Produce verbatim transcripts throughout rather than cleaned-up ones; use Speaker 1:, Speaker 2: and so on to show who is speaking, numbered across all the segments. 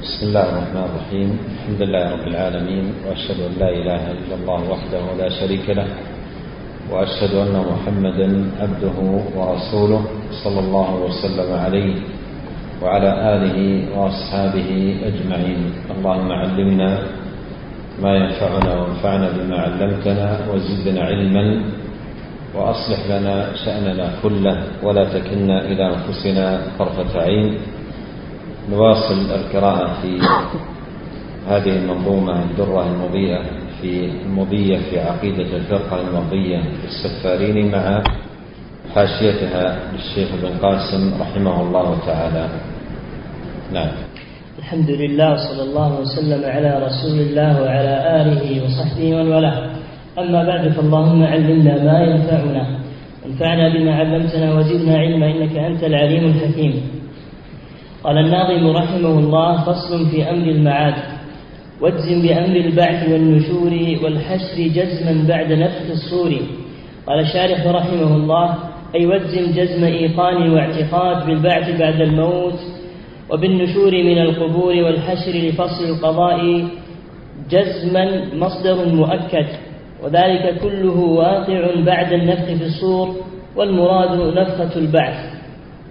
Speaker 1: بسم الله الرحمن الرحيم. الحمد لله رب العالمين، وأشهد أن لا إله إلا الله وحده لا شريك له، وأشهد أن محمدا عبده ورسوله صلى الله وسلم عليه وعلى آله وأصحابه أجمعين. اللهم علمنا ما ينفعنا وانفعنا بما علمتنا وزدنا علما، وأصلح لنا شأننا كله ولا تكلنا إلى أنفسنا طرفة عين. نواصل القراءة في هذه المنظومة الدرة المضيئة في المضية في عقيدة الفرقة المرضية للسفارين مع حاشيتها للشيخ ابن قاسم رحمه الله تعالى. نعم.
Speaker 2: الحمد لله صلى الله وسلم على رسول الله وعلى آله وصحبه ومن والاه. أما بعد، فاللهم علمنا ما ينفعنا وانفعنا بما علمتنا وزدنا علما إنك أنت العليم الحكيم. قال الناظم رحمه الله: فصل في أمر المعاد، واجزم بأمر البعث والنشور والحشر جزما بعد نفخ الصور. قال الشارح رحمه الله: أي واجزم جزم إيقان واعتقاد بالبعث بعد الموت وبالنشور من القبور والحشر لفصل القضاء جزما مصدر مؤكد، وذلك كله واقع بعد النفخ في الصور، والمراد نفخة البعث.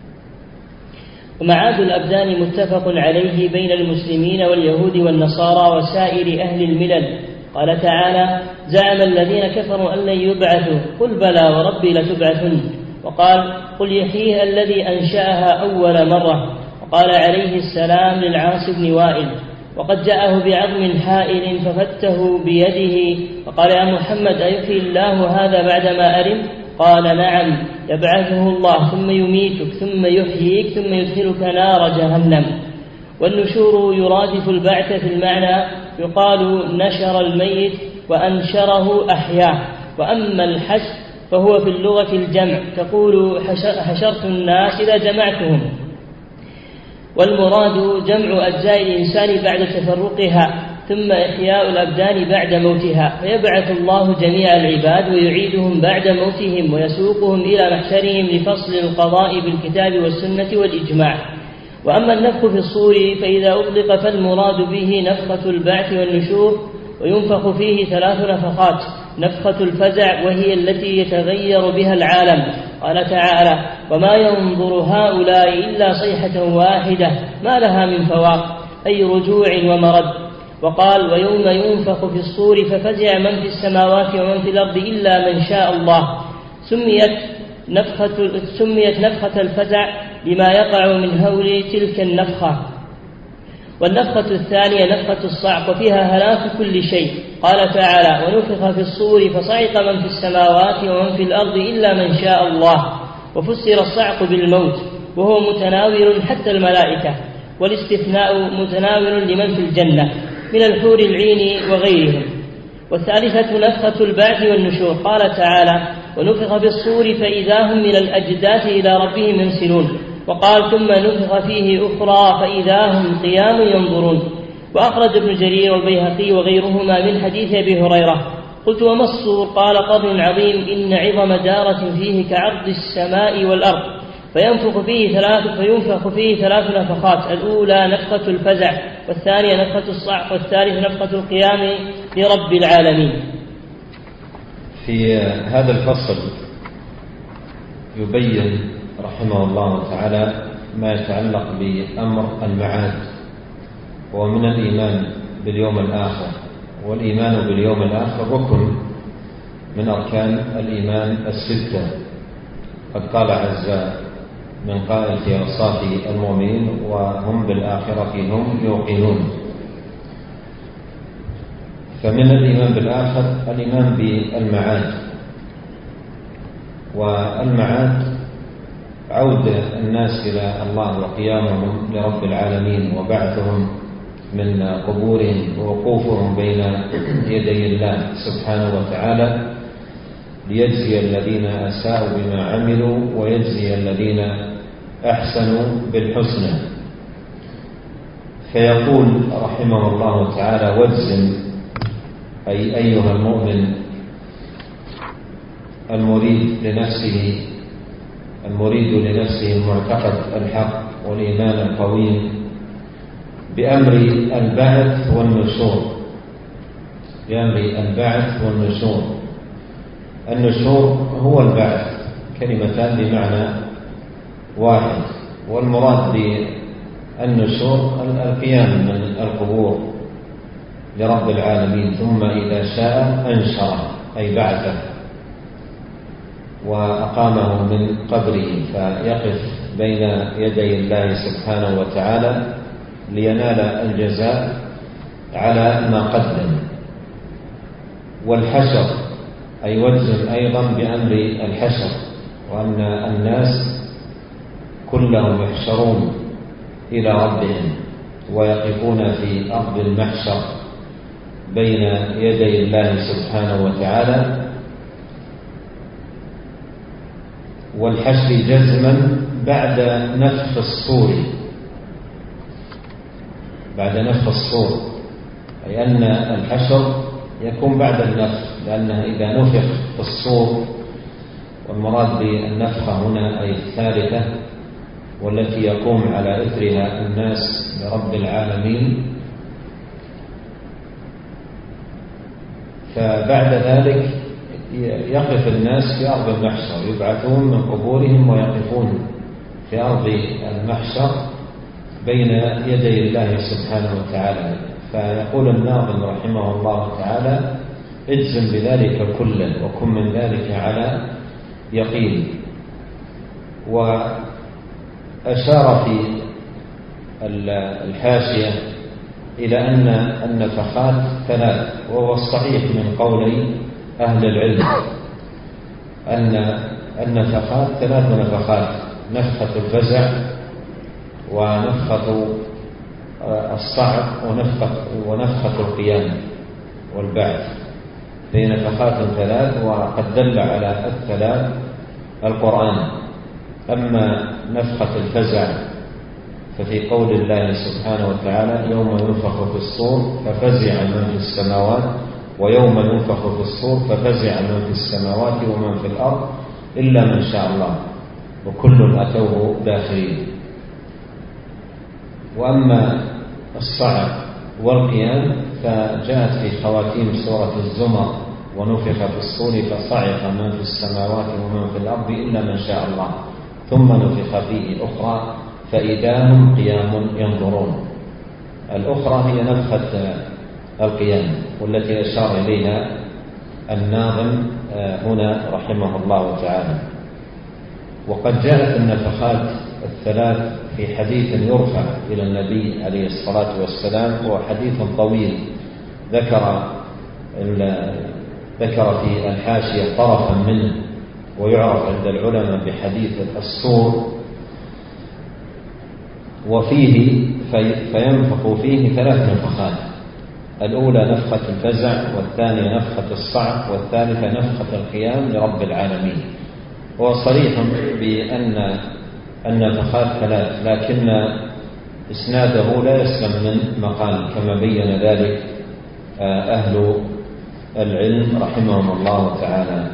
Speaker 2: ومعاد الأبدان متفق عليه بين المسلمين واليهود والنصارى وسائر أهل الملل. قال تعالى: زعم الذين كفروا أن لن يبعثوا، قل بلى وربي لتبعثن. وقال: قل يحييها الذي أنشأها أول مرة. وقال عليه السلام للعاص بن وائل: وقد جاءه بعظم حائل ففته بيده، فقال: يا محمد أيحيي الله هذا بعدما أرم؟ قال: نعم، يبعثه الله ثم يميتك ثم يحييك ثم يدخلك نار جهنم. والنشور يرادف البعث في المعنى، يقال نشر الميت وأنشره أحياه. وأما الحشر فهو في اللغة الجمع، تقول حشرت الناس إذا جمعتهم. والمراد جمع أجزاء الإنسان بعد تفرقها، ثم إحياء الأبدان بعد موتها، فيبعث الله جميع العباد ويعيدهم بعد موتهم ويسوقهم إلى محشرهم لفصل القضاء بالكتاب والسنة والإجماع. وأما النفخ في الصور فإذا أطلق فالمراد به نفخة البعث والنشور، وينفخ فيه ثلاث نفخات: نفخة الفزع وهي التي يتغير بها العالم. قال تعالى: وما ينظر هؤلاء إلا صيحة واحدة ما لها من فواق، أي رجوع ومرد. وقال: ويوم ينفخ في الصور ففزع من في السماوات ومن في الأرض إلا من شاء الله. سميت نفخة, سميت نفخة الفزع لما يقع من هول تلك النفخة. والنفخة الثانية نفخة الصعق، وفيها هلاك كل شيء. قال تعالى: ونفخ في الصور فصعق من في السماوات ومن في الأرض إلا من شاء الله. وفسر الصعق بالموت، وهو متناول حتى الملائكة، والاستثناء متناول لمن في الجنة من الحور العين وغيرهم. والثالثة نفخة البعث والنشور. قال تعالى: ونفخ في الصور فإذا هم من الأجداث إلى ربهم ينسلون. وقال: ثم نفخ فيه أخرى فإذا هم قيام ينظرون. وأخرج ابن جرير والبيهقي وغيرهما من حديث أبي هريرة. قلت: وما الصور؟ قال: قبر عظيم إن عظم دارة فيه كعرض السماء والأرض، فينفخ فيه ثلاث فينفخ فيه ثلاث نفخات: الأولى نفخة الفزع، والثانية نفخة الصعق، والثالث نفخة القيام لرب العالمين.
Speaker 1: في هذا الفصل يبين رحمه الله تعالى ما يتعلق بأمر المعاد، ومن الإيمان باليوم الآخر. والإيمان باليوم الآخر ركن من أركان الإيمان الستة. قد قال عز من قائل في أوصاف المؤمنين: وهم بالآخرة هم يوقنون. فمن الإيمان بالآخر الإيمان بالمعاد. والمعاد عود الناس إلى الله وقيامهم لرب العالمين وبعثهم من قبورهم ووقوفهم بين يدي الله سبحانه وتعالى، ليجزي الذين أساءوا بما عملوا ويجزي الذين أحسنوا بالحسنى. فيقول رحمه الله تعالى: واجزم، أي أيها المؤمن المريد لنفسه المريد لنفسه المعتقد الحق والإيمان القويم بأمر البعث والنشور بأمر البعث والنشور. النشور هو البعث، كلمتان بمعنى واحد، والمراد بالنشور القيام من القبور لرب العالمين، ثم إذا شاء أنشره أي بعثه وأقامه من قبره فيقف بين يدي الله سبحانه وتعالى لينال الجزاء على ما قدم. والحشر أي وجه أيضا بأمر الحشر، وأن الناس كلهم يحشرون إلى ربهم ويقفون في أرض المحشر بين يدي الله سبحانه وتعالى. والحشر جزما بعد نفخ الصور بعد نفخ الصور أي أن الحشر يكون بعد النفخ، لأنه إذا نفخ في الصور، والمراد بالنفخة هنا أي الثالثة والتي يقوم على إثرها الناس لرب العالمين، فبعد ذلك يقف الناس في أرض المحشر، يبعثون من قبورهم ويقفون في أرض المحشر بين يدي الله سبحانه وتعالى. فيقول الناظم رحمه الله تعالى: اجزم بذلك كلا وكن من ذلك على يقين. وأشار في الحاشية إلى أن النفخات ثلاث، وهو الصحيح من قولي أهل العلم أن النفخات ثلاث نفخات: نفخة الفزع ونفخة الصعق ونفخة, ونفخة القيام والبعث. هي نفخات ثلاث، وقد دل على الثلاث القرآن. أما نفخة الفزع ففي قول الله سبحانه وتعالى: يوم ينفخ في الصور ففزع من في السماوات ويوم ينفخ في الصور ففزع من في السماوات ومن في الأرض إلا من شاء الله وكل أتوه داخلين. وأما الصعق والقيام فجاءت في خواتيم سورة الزمر: ونفخ في الصور فصعق من في السماوات ومن في الأرض إلا من شاء الله ثم نفخ فيه أخرى فإذا هم قيام ينظرون. الأخرى هي نفخة القيام، والتي أشار إليها الناظم هنا رحمه الله تعالى. وقد جاءت النفخات الثلاث في حديث يرفع إلى النبي عليه الصلاة والسلام، وهو حديث طويل ذكر ذكر في الحاشية طرفا منه، ويعرف عند العلماء بحديث الصور. وفيه في فينفخ فيه ثلاث نفخات: الأولى نفخة الفزع، والثانية نفخة الصعق، والثالثة نفخة القيام لرب العالمين. هو صريح بأن النفخات ثلاث، لكن إسناده لا يسلم من مقال، كما بين ذلك أهل العلم رحمهم الله تعالى.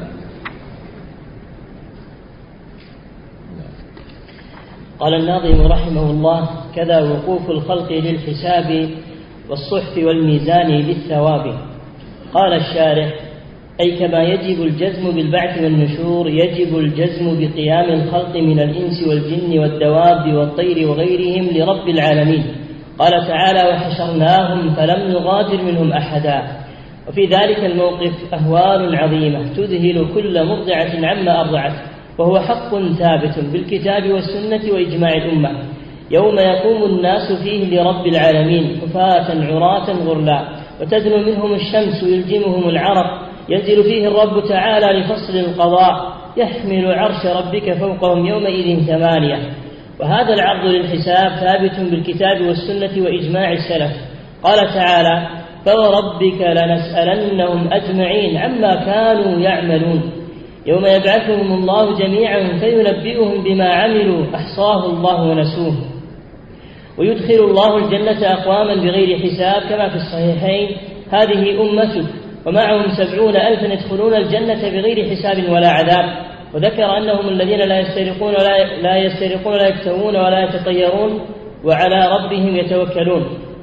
Speaker 2: قال الناظم رحمه الله: كذا وقوف الخلق للحساب والصحف والميزان للثواب. قال الشارح: أي كما يجب الجزم بالبعث والنشور يجب الجزم بقيام الخلق من الإنس والجن والدواب والطير وغيرهم لرب العالمين. قال تعالى: وحشرناهم فلم نغادر منهم أحدا. وفي ذلك الموقف أهوال عظيمة تذهل كل مرضعة عما أرضعت، وهو حق ثابت بالكتاب والسنة وإجماع الأمة. يوم يقوم الناس فيه لرب العالمين حفاة عراة غرلا، وتدنو منهم الشمس ويلجمهم العرق. ينزل فيه الرب تعالى لفصل القضاء، يحمل عرش ربك فوقهم يومئذ ثمانية. وهذا العرض للحساب ثابت بالكتاب والسنة وإجماع السلف. قال تعالى: فوربك لنسألنهم أجمعين عما كانوا يعملون. يوم يبعثهم الله جميعا فينبئهم بما عملوا أحصاه الله ونسوه. ويدخل الله الجنة أقواما بغير حساب كما في الصحيحين: هذه أمتك ومعهم سبعون ألفا يدخلون الجنة بغير حساب ولا عذاب. وذكر أنهم الذين لا يسترقون ولا لا يسترقون ولا يكتوون ولا يتطيرون وعلى ربهم يتوكلون.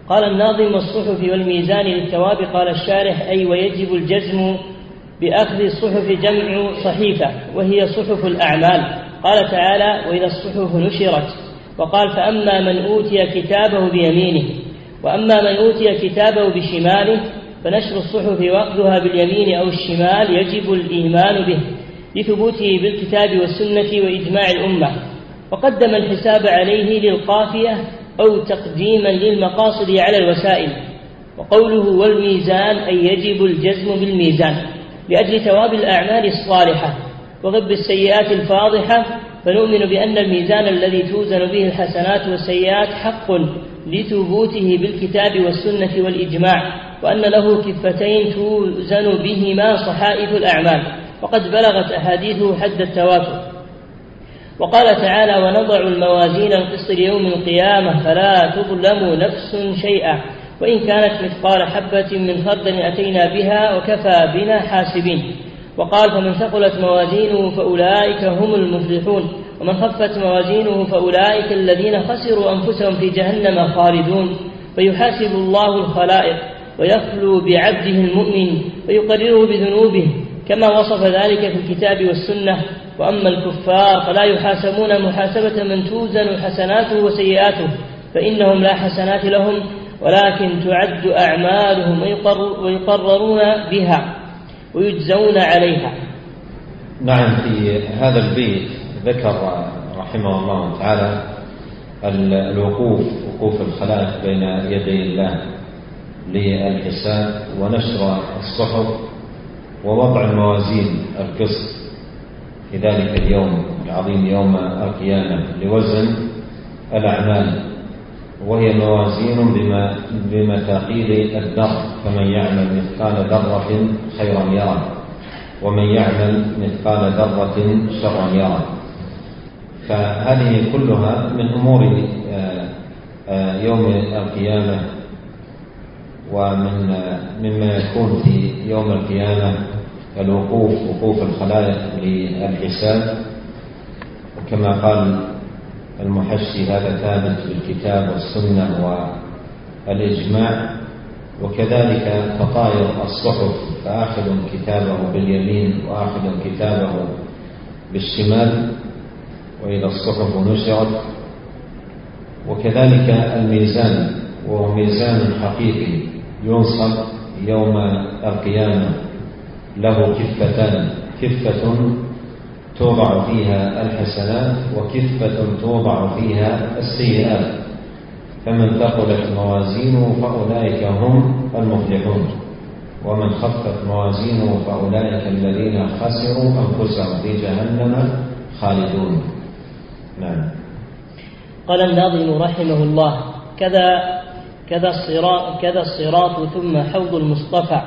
Speaker 2: قال الناظم: والصحف والميزان للثواب. قال الشارح: أي ويجب الجزم بأخذ الصحف جمع صحيفة وهي صحف الأعمال. قال تعالى: وإذا الصحف نشرت. وقال: فأما من أوتي كتابه بيمينه. وأما من أوتي كتابه بشماله فنشر الصحف وأخذها باليمين أو الشمال يجب الإيمان به لثبوته بالكتاب والسنة وإجماع الأمة، وقدم الحساب عليه للقافية أو تقديما للمقاصد على الوسائل. وقوله والميزان أي يجب الجزم بالميزان لأجل ثواب الأعمال الصالحة وغب السيئات الفاضحة، فنؤمن بأن الميزان الذي توزن به الحسنات والسيئات حق لثبوته بالكتاب والسنة والإجماع، وأن له كفتين توزن بهما صحائف الأعمال، وقد بلغت أحاديثه حد التواتر. وقال تعالى: ونضع الموازين القسط ليوم القيامة فلا تظلم نفس شيئا وإن كانت مثقال حبة من خردل أتينا بها وكفى بنا حاسبين. وقال: فمن ثقلت موازينه فأولئك هم المفلحون ومن خفت موازينه فأولئك الذين خسروا أنفسهم في جهنم خالدون. فيحاسب الله الخلائق ويخلو بعبده المؤمن ويقرره بذنوبه كما وصف ذلك في الكتاب والسنة. وأما الكفار فلا يحاسبون محاسبة من توزن حسناته وسيئاته، فإنهم لا حسنات لهم ولكن تعد أعمالهم ويقررون بها ويجزون عليها.
Speaker 1: نعم، في هذا البيت ذكر رحمه الله تعالى الوقوف وقوف الخلائق بين يدي الله للحساب ونشر الصحف ووضع الموازين القسط في ذلك اليوم العظيم يوم القيامة لوزن الأعمال، وهي موازين بمثاقيل الذر، فمن يعمل مثقال ذرة خيرا يره ومن يعمل مثقال ذرة شرا يره. فهذه كلها من أمور يوم القيامة، ومن مما يكون في يوم القيامة الوقوف وقوف الخلائق للحساب. وكما قال المحشي هذا ثابت بالكتاب والسنة والإجماع. وكذلك تطاير الصحف، فآخذ كتابه باليمين وآخذ كتابه بالشمال وإذا الصحف نشرت. وكذلك الميزان، وهو ميزان حقيقي ينصب يوم القيامة، له كفتان، كفة توضع فيها الحسنات وكفة توضع فيها السيئات، فمن ثقلت موازينه فأولئك هم المفلحون ومن خفت موازينه فأولئك الذين خسروا أنفسهم في جهنم خالدون. نعم.
Speaker 2: قال الناظم رحمه الله: كذا كذا الصراط كذا الصراط ثم حوض المصطفى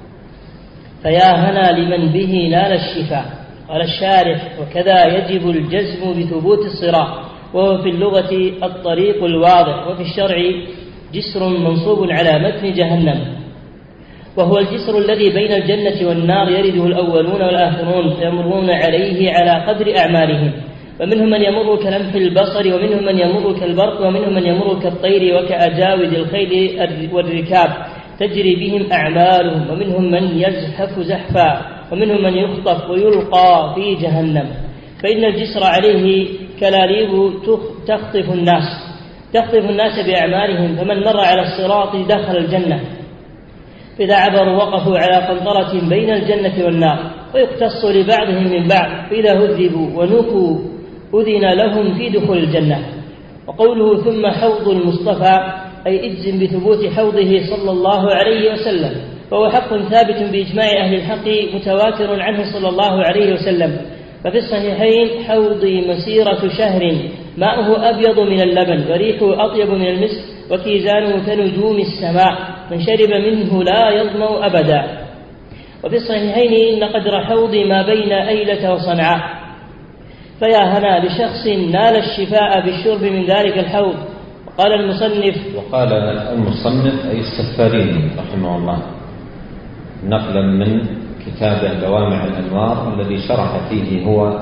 Speaker 2: فيا هنا لمن به نال الشفاء. قال الشارح: وكذا يجب الجزم بثبوت الصراط، وهو في اللغة الطريق الواضح، وفي الشرع جسر منصوب على متن جهنم، وهو الجسر الذي بين الجنة والنار يرده الأولون والآخرون فيمرون عليه على قدر أعمالهم، ومنهم من يمر كلمح البصر، ومنهم من يمر كالبرق، ومنهم من يمر كالطير وكأجاود الخيل والركاب تجري بهم أعمالهم، ومنهم من يزحف زحفا، ومنهم من يخطف ويلقى في جهنم. فإن الجسر عليه كلاليب تخطف الناس تخطف الناس بأعمالهم، فمن مر على الصراط دخل الجنة، فإذا عبروا وقفوا على قنطرة بين الجنة والنار، ويقتص لبعضهم من بعض، فإذا هذبوا ونفوا أذن لهم في دخول الجنة. وقوله ثم حوض المصطفى أي اجزم بثبوت حوضه صلى الله عليه وسلم، فهو حق ثابت بإجماع أهل الحق متواتر عنه صلى الله عليه وسلم. ففي الصحيحين: حوضي مسيرة شهر ماؤه أبيض من اللبن وريحه أطيب من المسك وكيزانه كنجوم السماء من شرب منه لا يظمأ أبدا. وفي الصحيحين: إن قدر حوضي ما بين أيلة وصنعاء. فيا هنا لشخص نال الشفاء بالشرب من ذلك الحوض. قال المصنف
Speaker 1: وقال المصنف أي السفارين رحمه الله، نقلا من كتاب جوامع الأنوار الذي شرح فيه هو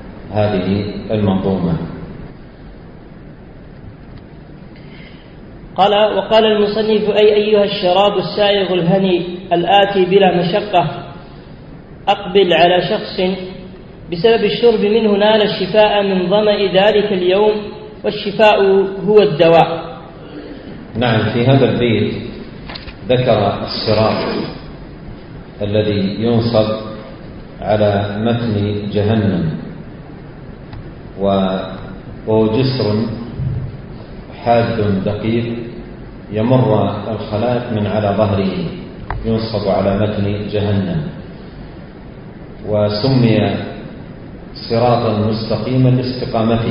Speaker 1: هذه المنظومة.
Speaker 2: قال: وقال المصنف: أي أيها الشراب السائغ الهني الآتي بلا مشقة، أقبل على شخص بسبب الشرب منه نال الشفاء من ظمأ ذلك اليوم، والشفاء هو الدواء.
Speaker 1: نعم، في هذا البيت ذكر الصراط الذي ينصب على متن جهنم، وهو جسر حاد دقيق يمر الخلائق من على ظهره، ينصب على متن جهنم، وسمي صراطا مستقيما لاستقامته.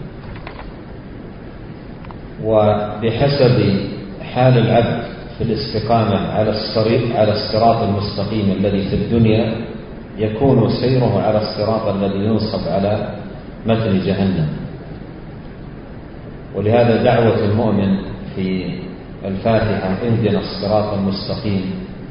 Speaker 1: وبحسب حال العبد في الاستقامة على على الصراط المستقيم الذي في الدنيا يكون سيره على الصراط الذي ينصب على متن جهنم. ولهذا دعوة المؤمن في الفاتحة اهدنا الصراط المستقيم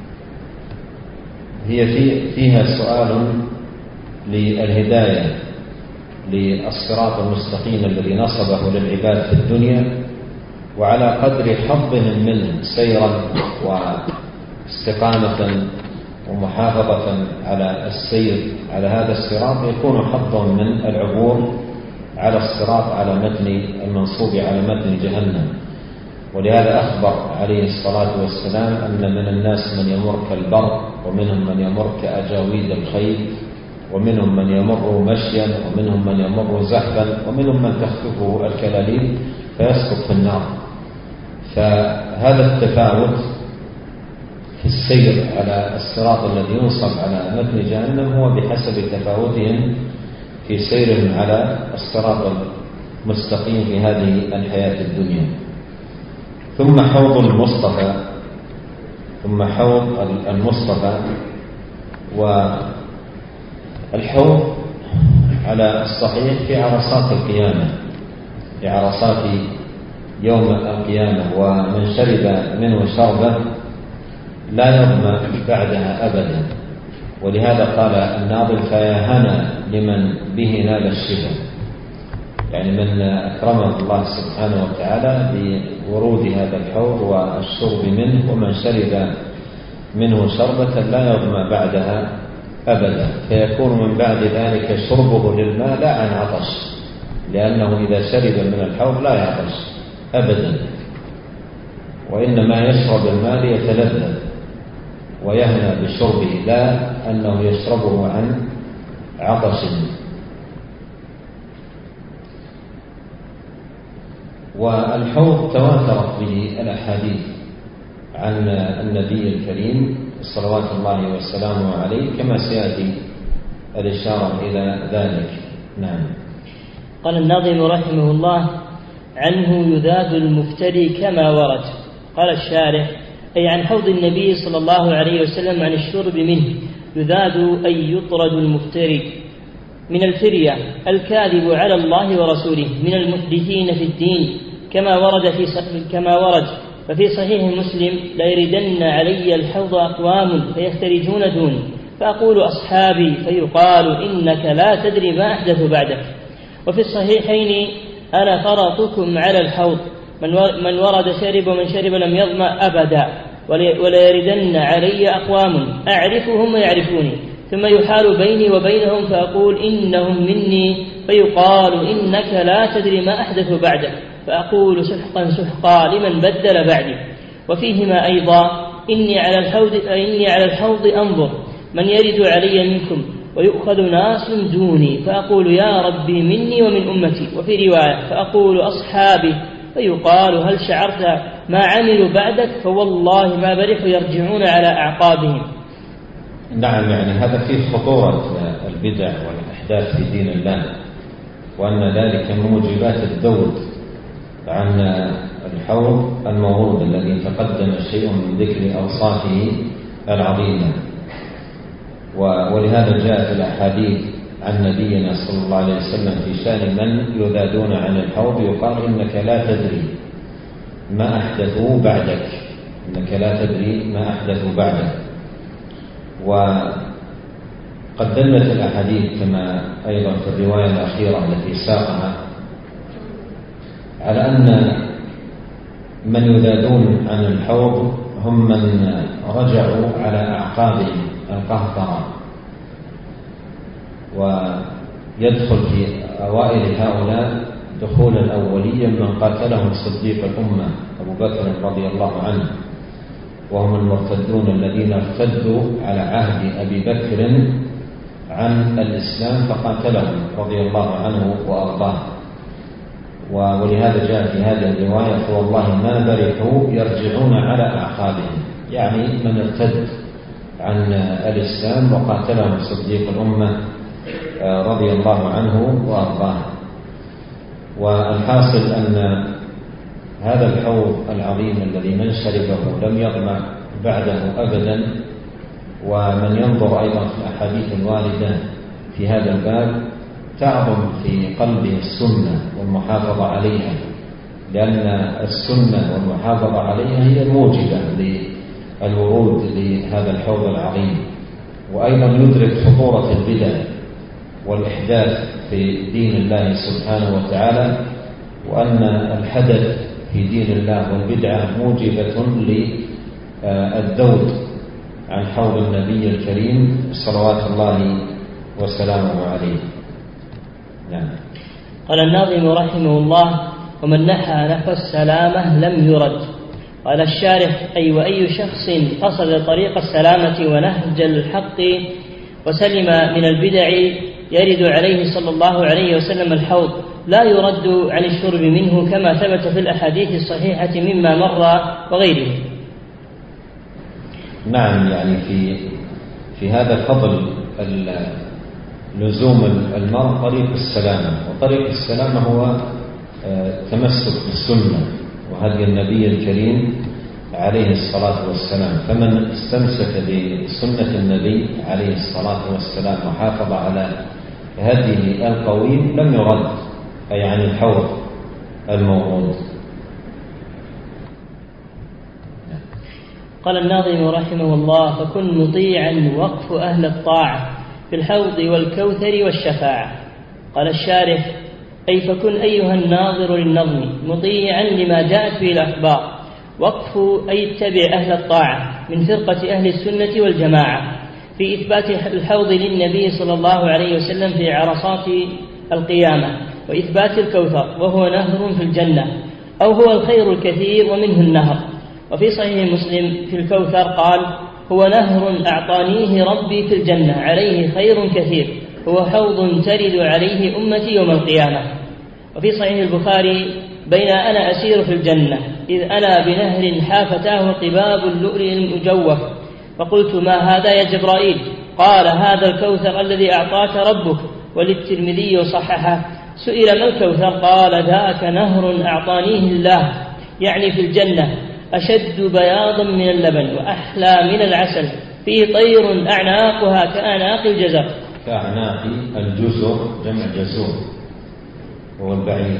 Speaker 1: هي فيها سؤال للهداية للصراط المستقيم الذي نصبه للعباد في الدنيا، وعلى قدر حظهم منه سيرا واستقامة ومحافظة على السير على هذا الصراط يكون حظهم من العبور على الصراط على متن المنصوب على متن جهنم. ولهذا أخبر عليه الصلاة والسلام أن من الناس من يمر كالبرق، ومنهم من يمر كأجاويد الخيل، ومنهم من يمر مشيا، ومنهم من يمر زحفا، ومنهم من تخطفه الكلاليب فيسقط في النار. فهذا التفاوت في السير على الصراط الذي ينصب على متن جهنم هو بحسب تفاوتهم في سيرهم على الصراط المستقيم في هذه الحياة الدنيا. ثم حوض المصطفى ثم حوض المصطفى والحوض على الصحيح في عرصات القيامة، في عرصات يوم القيامة، ومن شرب منه شربة لا يظمأ بعدها أبدا. ولهذا قال الناظم: فيا هنا لمن به نال الشفاء، يعني من أكرمه الله سبحانه وتعالى بورود هذا الحوض والشرب منه، ومن شرب منه شربة لا يظمأ بعدها أبدا، فيكون من بعد ذلك شربه للماء لا عن عطش، لأنه إذا شرب من الحوض لا يعطش أبدا، وإنما يشرب الماء ليتلذذ ويهنى بشربه، لا أنه يشربه عن عطش. والحوض تواترت به الأحاديث عن النبي الكريم صلوات الله وسلامه عليه، كما سيأتي الإشارة إلى ذلك. نعم.
Speaker 2: قال الناظم رحمه الله: عنه يذاد المفتري كما ورد. قال الشارح: أي عن حوض النبي صلى الله عليه وسلم عن الشرب منه، يذاد أي يطرد المفتري من الفرية الكاذب على الله ورسوله من المحدثين في الدين، كما ورد في كما ورد ففي صحيح مسلم: ليردن علي الحوض أقوام فيخترجون دوني، فأقول أصحابي، فيقال إنك لا تدري ما أحدث بعدك. وفي الصحيحين: أنا فرطكم على الحوض، من ورد شرب ومن شرب لم يظمأ أبدا، وليردن علي أقوام أعرفهم ويعرفوني، ثم يحال بيني وبينهم فأقول إنهم مني، فيقال إنك لا تدري ما أحدث بعدك، فأقول سحقا سحقا لمن بدل بعدي. وفيهما أيضا: إني على الحوض إني على الحوض أنظر من يرد علي منكم ويؤخذ ناس دوني، فأقول يا ربي مني ومن أمتي. وفي رواية: فأقول أصحابي، فيقال هل شعرت ما عملوا بعدك، فوالله ما برحوا يرجعون على أعقابهم.
Speaker 1: نعم، يعني هذا فيه خطورة البدع والأحداث في دين الله، وأن ذلك من موجبات الذود عن الحوض المورود الذي تقدم شيء من ذكر أوصافه العظيمة. ولهذا جاءت الأحاديث عن نبينا صلى الله عليه وسلم في شأن من يذادون عن الحوض، يقال إنك لا تدري ما أحدثوا بعدك، إنك لا تدري ما أحدثوا بعدك. وقد دلت الأحاديث كما أيضا في الرواية الأخيرة التي ساقها على أن من يذادون عن الحوض هم من رجعوا على أعقابهم القهقرة، ويدخل في أوائل هؤلاء دخولا أوليا من قاتلهم صديق الأمة أبو بكر رضي الله عنه، وهم المرتدون الذين ارتدوا على عهد أبي بكر عن الإسلام فقاتلهم رضي الله عنه وأرضاه. ولهذا جاء في هذه الرواية فوالله ما برحوا يرجعون على أعقابهم، يعني من ارتد عن الإسلام وقاتلهم صديق الأمة رضي الله عنه وأرضاه. والحاصل أن هذا الحوض العظيم الذي من شربه لم يظمأ بعده أبدا. ومن ينظر أيضا في الأحاديث الواردة في هذا الباب تعظم في قلبه السنة والمحافظة عليها، لأن السنة والمحافظة عليها هي الموجبة للورود لهذا الحوض العظيم. وأيضا يدرك خطورة البدع والإحداث في دين الله سبحانه وتعالى، وأن الحدث في دين الله والبدعة موجبة للذود عن حوض النبي الكريم صلوات الله وسلامه عليه. نعم.
Speaker 2: قال الناظم رحمه الله: ومن نحى نحو السلامة لم يرد. قال الشارح: أي وأي شخص قصد طريق السلامة ونهج الحق وسلم من البدع يرد عليه صلى الله عليه وسلم الحوض لا يرد عن الشرب منه، كما ثبت في الأحاديث الصحيحة مما مر وغيره.
Speaker 1: نعم، يعني في في هذا فضل لزوم المرء طريق السلامة، وطريق السلامة هو تمسك بالسنة وهدي النبي الكريم عليه الصلاة والسلام. فمن استمسك بسنة النبي عليه الصلاة والسلام وحافظ على هديه القويم لم يرد، أي عن الحوض الموعود.
Speaker 2: قال الناظم رحمه الله: فكن مطيعا وقف أهل الطاعة في الحوض والكوثر والشفاعة. قال الشارح: أي فكن أيها الناظر للنظم مطيعا لما جاءت به الأخبار. وقف أي اتبع أهل الطاعة من فرقة أهل السنة والجماعة في إثبات الحوض للنبي صلى الله عليه وسلم في عرصات القيامة، وإثبات الكوثر وهو نهر في الجنة، أو هو الخير الكثير ومنه النهر. وفي صحيح مسلم في الكوثر قال: هو نهر أعطانيه ربي في الجنة عليه خير كثير، هو حوض ترد عليه أمتي يوم القيامة. وفي صحيح البخاري: بين أنا أسير في الجنة إذ أنا بنهر حافتاه قباب اللؤلؤ المجوف، فقلت: ما هذا يا جبرائيل؟ قال: هذا الكوثر الذي أعطاك ربك. وللترمذي صححه. سئل: ما الكوثر؟ قال: ذاك نهر أعطانيه الله، يعني في الجنة، أشد بياضا من اللبن وأحلى من العسل، فيه طير أعناقها كأعناق الجزر.
Speaker 1: كأعناق الجزر جمع جزور هو البعير.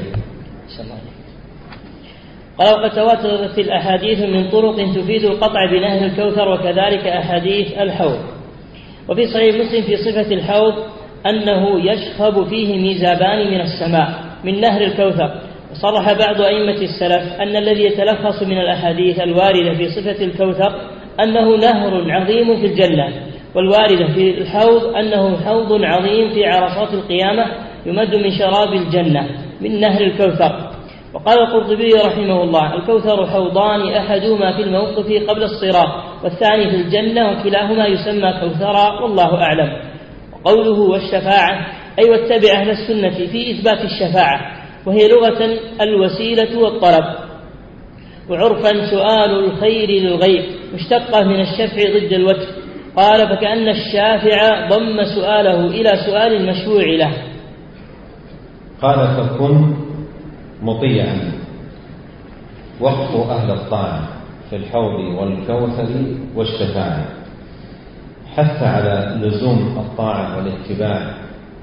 Speaker 2: قال: وقد تواترت الأحاديث من طرق تفيد القطع بنهر الكوثر، وكذلك أحاديث الحوض. وفي صحيح مسلم في صفة الحوض أنه يشخب فيه ميزابان من السماء من نهر الكوثر. وصرح بعض أئمة السلف أن الذي يتلخص من الأحاديث الواردة في صفة الكوثر أنه نهر عظيم في الجنة، والواردة في الحوض أنه حوض عظيم في عرصات القيامة يمد من شراب الجنة من نهر الكوثر. وقال القرطبي رحمه الله: الكوثر حوضان، أحدهما في الموقف قبل الصراط والثاني في الجنة، وكلاهما يسمى كوثرا، والله أعلم. وقوله والشفاعة أي واتبع أهل السنة في إثبات الشفاعة، وهي لغة الوسيلة والطلب، وعرفا سؤال الخير للغير، مشتقة من الشفع ضد الوتر. قال: فكأن الشافع ضم سؤاله إلى سؤال المشفوع له.
Speaker 1: قال: فكن مطيعا وقف أهل الطاعة في الحوض والكوثر والشفاعة، حث على لزوم الطاعة والاتباع،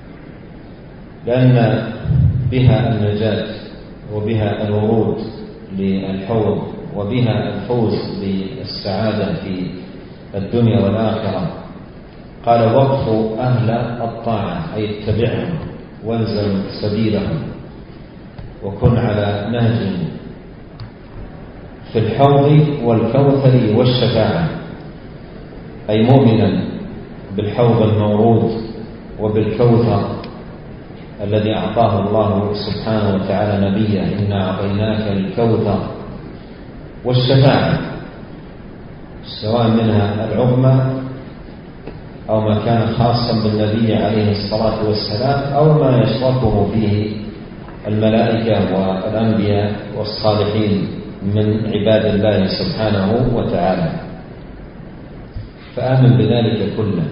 Speaker 1: لأن بها النجاة وبها الورود للحوض وبها الفوز بالسعادة في الدنيا والآخرة. قال: وقف أهل الطاعة أي اتبعهم والزم سبيلهم، وكن على نهج في الحوض والكوثر والشفاعة، أي مؤمنا بالحوض المورود وبالكوثر الذي أعطاه الله سبحانه وتعالى نبيه، إنا أعطيناك الكوثر، والشفاعة سواء منها العظمى أو ما كان خاصا بالنبي عليه الصلاة والسلام أو ما يشركه فيه الملائكة والأنبياء والصالحين من عباد الله سبحانه وتعالى، فآمن بذلك كله.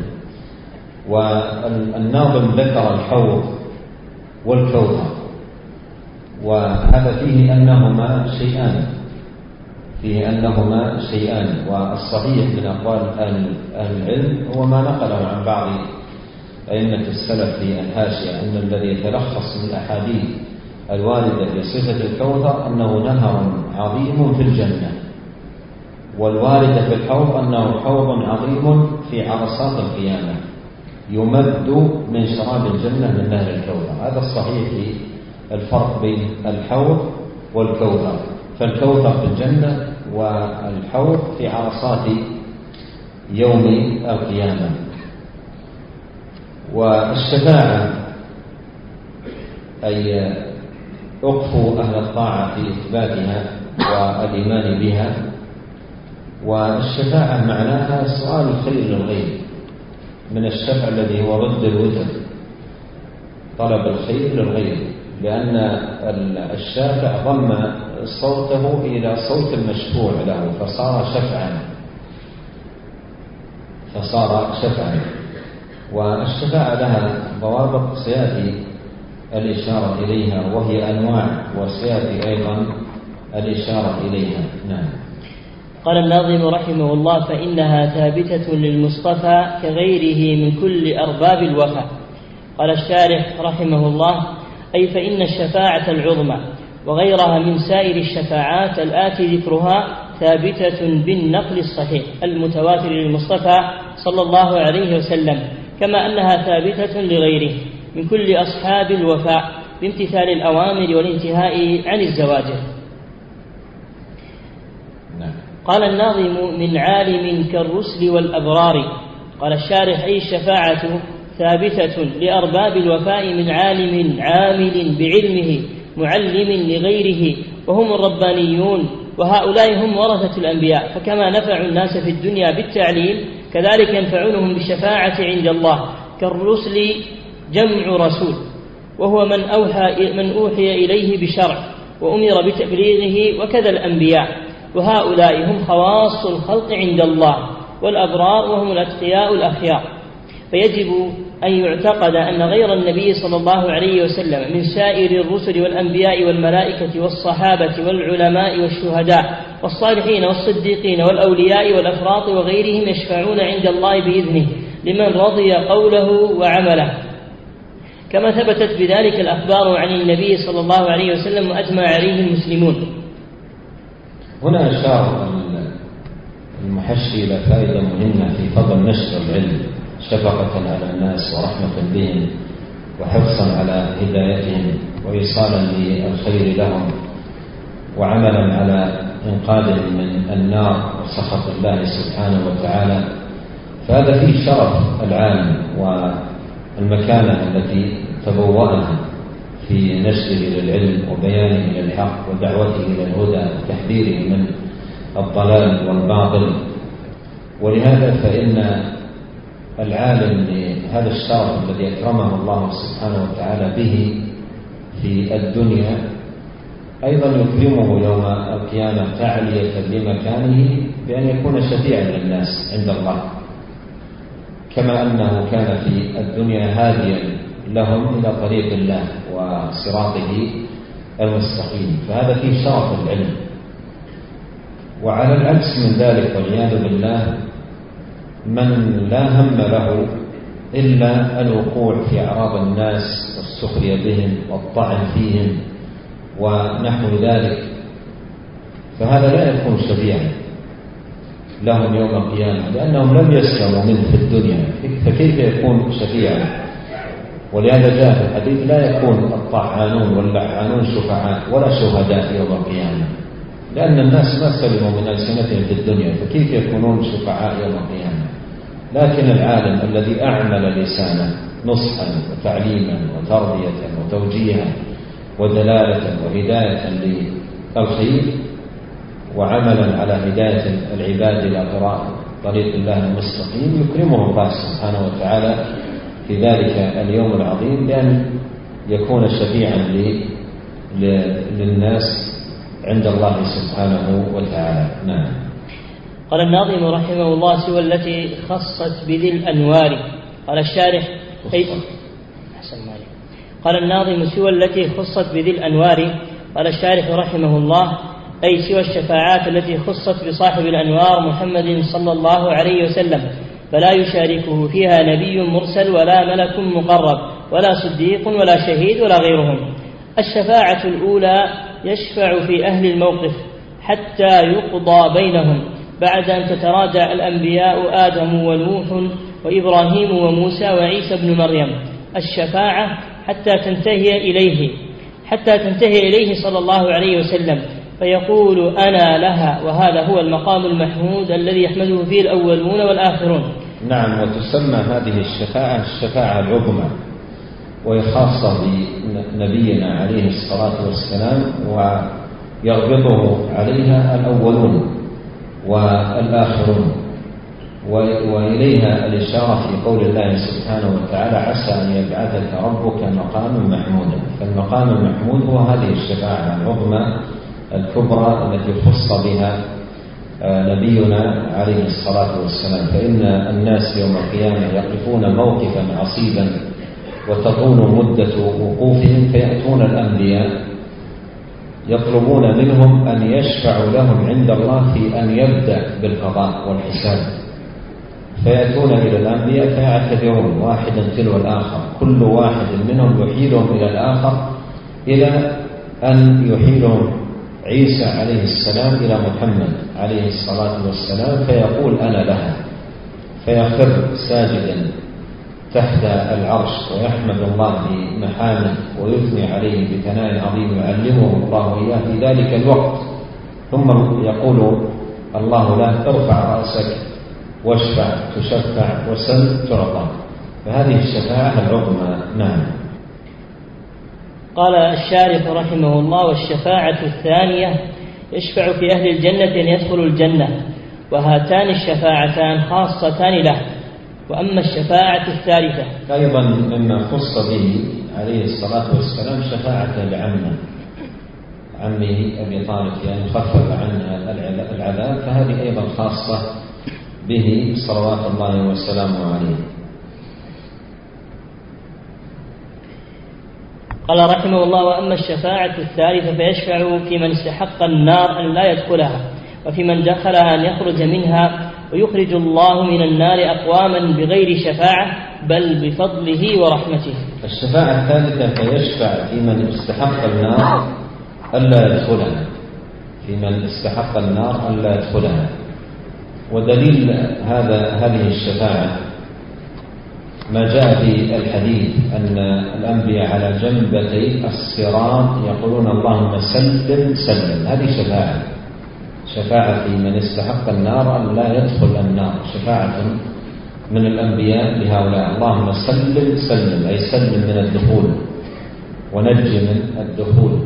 Speaker 1: والناظم ذكر الحوض والكوثر، وهذا فيه أنهما شيئان فيه أنهما شيئان والصحيح من أقوال أهل العلم هو ما نقله عن بعض أئمة السلف في الحاشية، أن الذي يتلخص من الأحاديث الواردة في صفة الكوثر أنه نهر عظيم في الجنة، والواردة في الحوض أنه حوض عظيم في عرصات القيامة يمد من شراب الجنة من نهر الكوثر. هذا الصحيح في الفرق بين الحوض والكوثر، فالكوثر في الجنة والحوض في عرصات يوم القيامة. والشفاعة أي أقفوا أهل الطاعة في إثباتها والإيمان بها، والشفاعة معناها سؤال الخير للغير، من الشفع الذي هو ضد الوتر، طلب الخير للغير، لأن الشافع ضم صوته إلى صوت المشفوع له فصار شفعا فصار شفعا والشفاعة لها ضوابط سيأتي الإشارة إليها، وهي أنواع وسيأتي أيضا الإشارة إليها. نعم.
Speaker 2: قال الناظم رحمه الله: فإنها ثابتة للمصطفى كغيره من كل أرباب الوفا. قال الشارح رحمه الله: أي فإن الشفاعة العظمى وغيرها من سائر الشفاعات الآتي ذكرها ثابتة بالنقل الصحيح المتواتر للمصطفى صلى الله عليه وسلم، كما أنها ثابتة لغيره من كل أصحاب الوفاء بامتثال الأوامر والانتهاء عن الزواجر. قال الناظم: من عالم كالرسل والأبرار. قال الشارح: أي الشفاعة ثابتة لأرباب الوفاء من عالم عامل بعلمه معلم لغيره، وهم الربانيون، وهؤلاء هم ورثة الأنبياء، فكما نفعوا الناس في الدنيا بالتعليم كذلك ينفعونهم بالشفاعة عند الله. كالرسل جمع رسول، وهو من أوحى من أوحي إليه بشرع وأمر بتبليغه، وكذا الأنبياء، وهؤلاء هم خواص الخلق عند الله، والأبرار وهم الأتقياء الأخيار. فيجب أن يعتقد أن غير النبي صلى الله عليه وسلم من سائر الرسل والأنبياء والملائكة والصحابة والعلماء والشهداء والصالحين والصديقين والأولياء والأفراط وغيرهم يشفعون عند الله بإذنه لمن رضي قوله وعمله، كما ثبتت بذلك الأخبار عن النبي صلى الله عليه وسلم وأجمع عليه المسلمون.
Speaker 1: هنا أشار المحشي إلى فائدة مهمة في فضل نشر العلم شفقة على الناس ورحمة بهم وحرصا على هدايتهم وإيصالا للخير لهم وعملا على إنقاذهم من النار وسخط الله سبحانه وتعالى. فهذا فيه شرف العالم والمكانة التي تبوأها في نشره للعلم وبيانه للحق ودعوته إلى الهدى وتحذيره من الضلال والباطل. ولهذا فإن العالم لهذا الشرف الذي أكرمه الله سبحانه وتعالى به في الدنيا أيضا يكرمه يوم القيامة تعلية لمكانه بأن يكون شفيعا للناس عند الله، كما أنه كان في الدنيا هاديا لهم إلى طريق الله وصراطه المستقيم. فهذا فيه شرف العلم. وعلى العكس من ذلك والعياذ بالله من لا هم له إلا الوقوع في أعراض الناس والسخرية بهم والطعن فيهم ونحو ذلك، فهذا لا يكون شفيعا لهم يوم القيامة، لأنهم لم يسلموا منه في الدنيا، فكيف يكون شفيعا؟ ولهذا جاء في الحديث: لا يكون الطعانون واللعانون شفعاء ولا شهداء يوم القيامة. لأن الناس ما سلموا من ألسنتهم في الدنيا، فكيف يكونون شفعاء يوم القيامة؟ لكن العالم الذي أعمل لسانه نصحا وتعليما وتربية وتوجيها ودلالة وهداية للخير وعملا على هداية العباد إلى طريق الله المستقيم، يكرمه الله سبحانه وتعالى في ذلك اليوم العظيم بأن يكون شفيعا للناس عند الله سبحانه وتعالى. نعم.
Speaker 2: قال الناظم رحمه الله: سوى التي خصت بذي الأنوار. قال الشارح: أي حسن مالك. قال الناظم: سوى التي خصت بذي الأنوار. قال الشارح رحمه الله: أي سوى الشفاعات التي خصت بصاحب الأنوار محمد صلى الله عليه وسلم، فلا يشاركه فيها نبي مرسل ولا ملك مقرب ولا صديق ولا شهيد ولا غيرهم. الشفاعة الأولى يشفع في أهل الموقف حتى يقضى بينهم بعد أن تتراجع الأنبياء آدم ونوح وإبراهيم وموسى وعيسى بن مريم. الشفاعة حتى تنتهي إليه حتى تنتهي إليه صلى الله عليه وسلم فيقول: أنا لها. وهذا هو المقام المحمود الذي يحمده فيه الأولون والآخرون.
Speaker 1: نعم. وتسمى هذه الشفاعة الشفاعة العظمى، وهي خاصة بنبينا عليه الصلاة والسلام، ويربطه عليها الأولون والآخرون. وإليها الإشارة في قول الله سبحانه وتعالى: عسى أن يبعثك ربك مقاما محمودا. فالمقام المحمود هو هذه الشفاعة العظمى الكبرى التي خص بها نبينا عليه الصلاة والسلام. فإن الناس يوم القيامة يقفون موقفا عصيبا وتطول مدة وقوفهم، فيأتون الأنبياء يطلبون منهم أن يشفعوا لهم عند الله في أن يبدأ بالقضاء والحساب، فيأتون إلى الأنبياء فيعتذرون واحدا تلو الآخر، كل واحد منهم يحيلهم إلى الآخر إلى أن يحيلهم عيسى عليه السلام إلى محمد عليه الصلاة والسلام، فيقول: أنا لها، فيخر ساجدا تحت العرش ويحمد الله بمحامد ويثني عليه بثناء عظيم يعلمه الله إياه في ذلك الوقت. ثم يقول الله له: ارفع رأسك واشفع تشفع وسل تعطى. فهذه الشفاعة العظمى. نعم.
Speaker 2: قال الشارح رحمه الله: والشفاعة الثانية يشفع في أهل الجنة أن يدخلوا الجنة، وهاتان الشفاعتان خاصتان له. وأما الشفاعة الثالثة
Speaker 1: أيضا مما خص به عليه الصلاة والسلام شفاعة لعمه عمه أبي طالب، يعني خفف عنها العذاب، فهذه أيضا خاصة به صلوات الله وسلامه عليه.
Speaker 2: قال رحمه الله: وأما الشفاعة الثالثة فيشفع في من استحق النار أن لا يدخلها، وفي من دخلها أن يخرج منها، ويخرج الله من النار أقواما بغير شفاعة بل بفضله ورحمته.
Speaker 1: الشفاعة الثالثة فيشفع في من استحق النار ألا يدخلها، في من استحق النار ألا يدخلها. ودليل هذا هذه الشفاعة ما جاء في الحديث أن الأنبياء على جنبتي الصراط يقولون: اللهم سلم سلم. هذه شفاعة شفاعة في من استحق النار أن لا يدخل النار، شفاعة من الأنبياء لهؤلاء: اللهم سلم سلم، أي سلم من الدخول ونج من الدخول.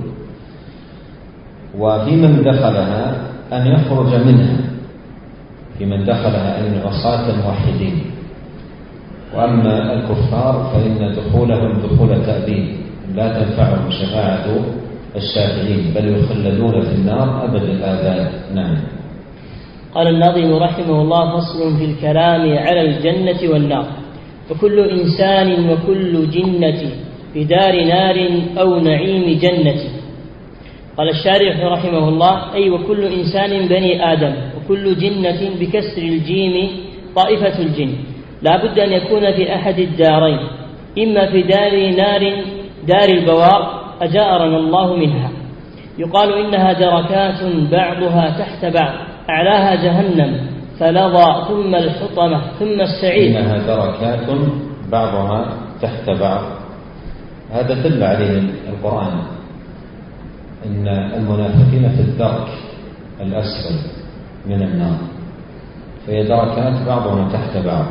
Speaker 1: وفي من دخلها أن يخرج منها، في من دخلها أن عصاة موحدين. وأما الكفار فإن دخولهم دخول تأبيد، لا تنفعهم شفاعة الشافعين، بل يخلدون في النار أبد الآباد. نعم.
Speaker 2: قال الناظم رحمه الله: فصل في الكلام على الجنة والنار. وكل إنسان وكل جنة في دار نار أو نعيم جنة. قال الشارح رحمه الله: أي وكل إنسان بني آدم، وكل جنة بكسر الجيم طائفة الجن، لا بد أن يكون في أحد الدارين، إما في دار نار دار البوار أجارنا الله منها. يقال إنها دركات بعضها تحت بعض، أعلاها جهنم فلظى ثم الحطمة ثم السعير.
Speaker 1: إنها دركات بعضها تحت بعض، هذا دل عليه القرآن، إن المنافقين في الدرك الأسفل من النار، فهي دركات بعضها تحت بعض.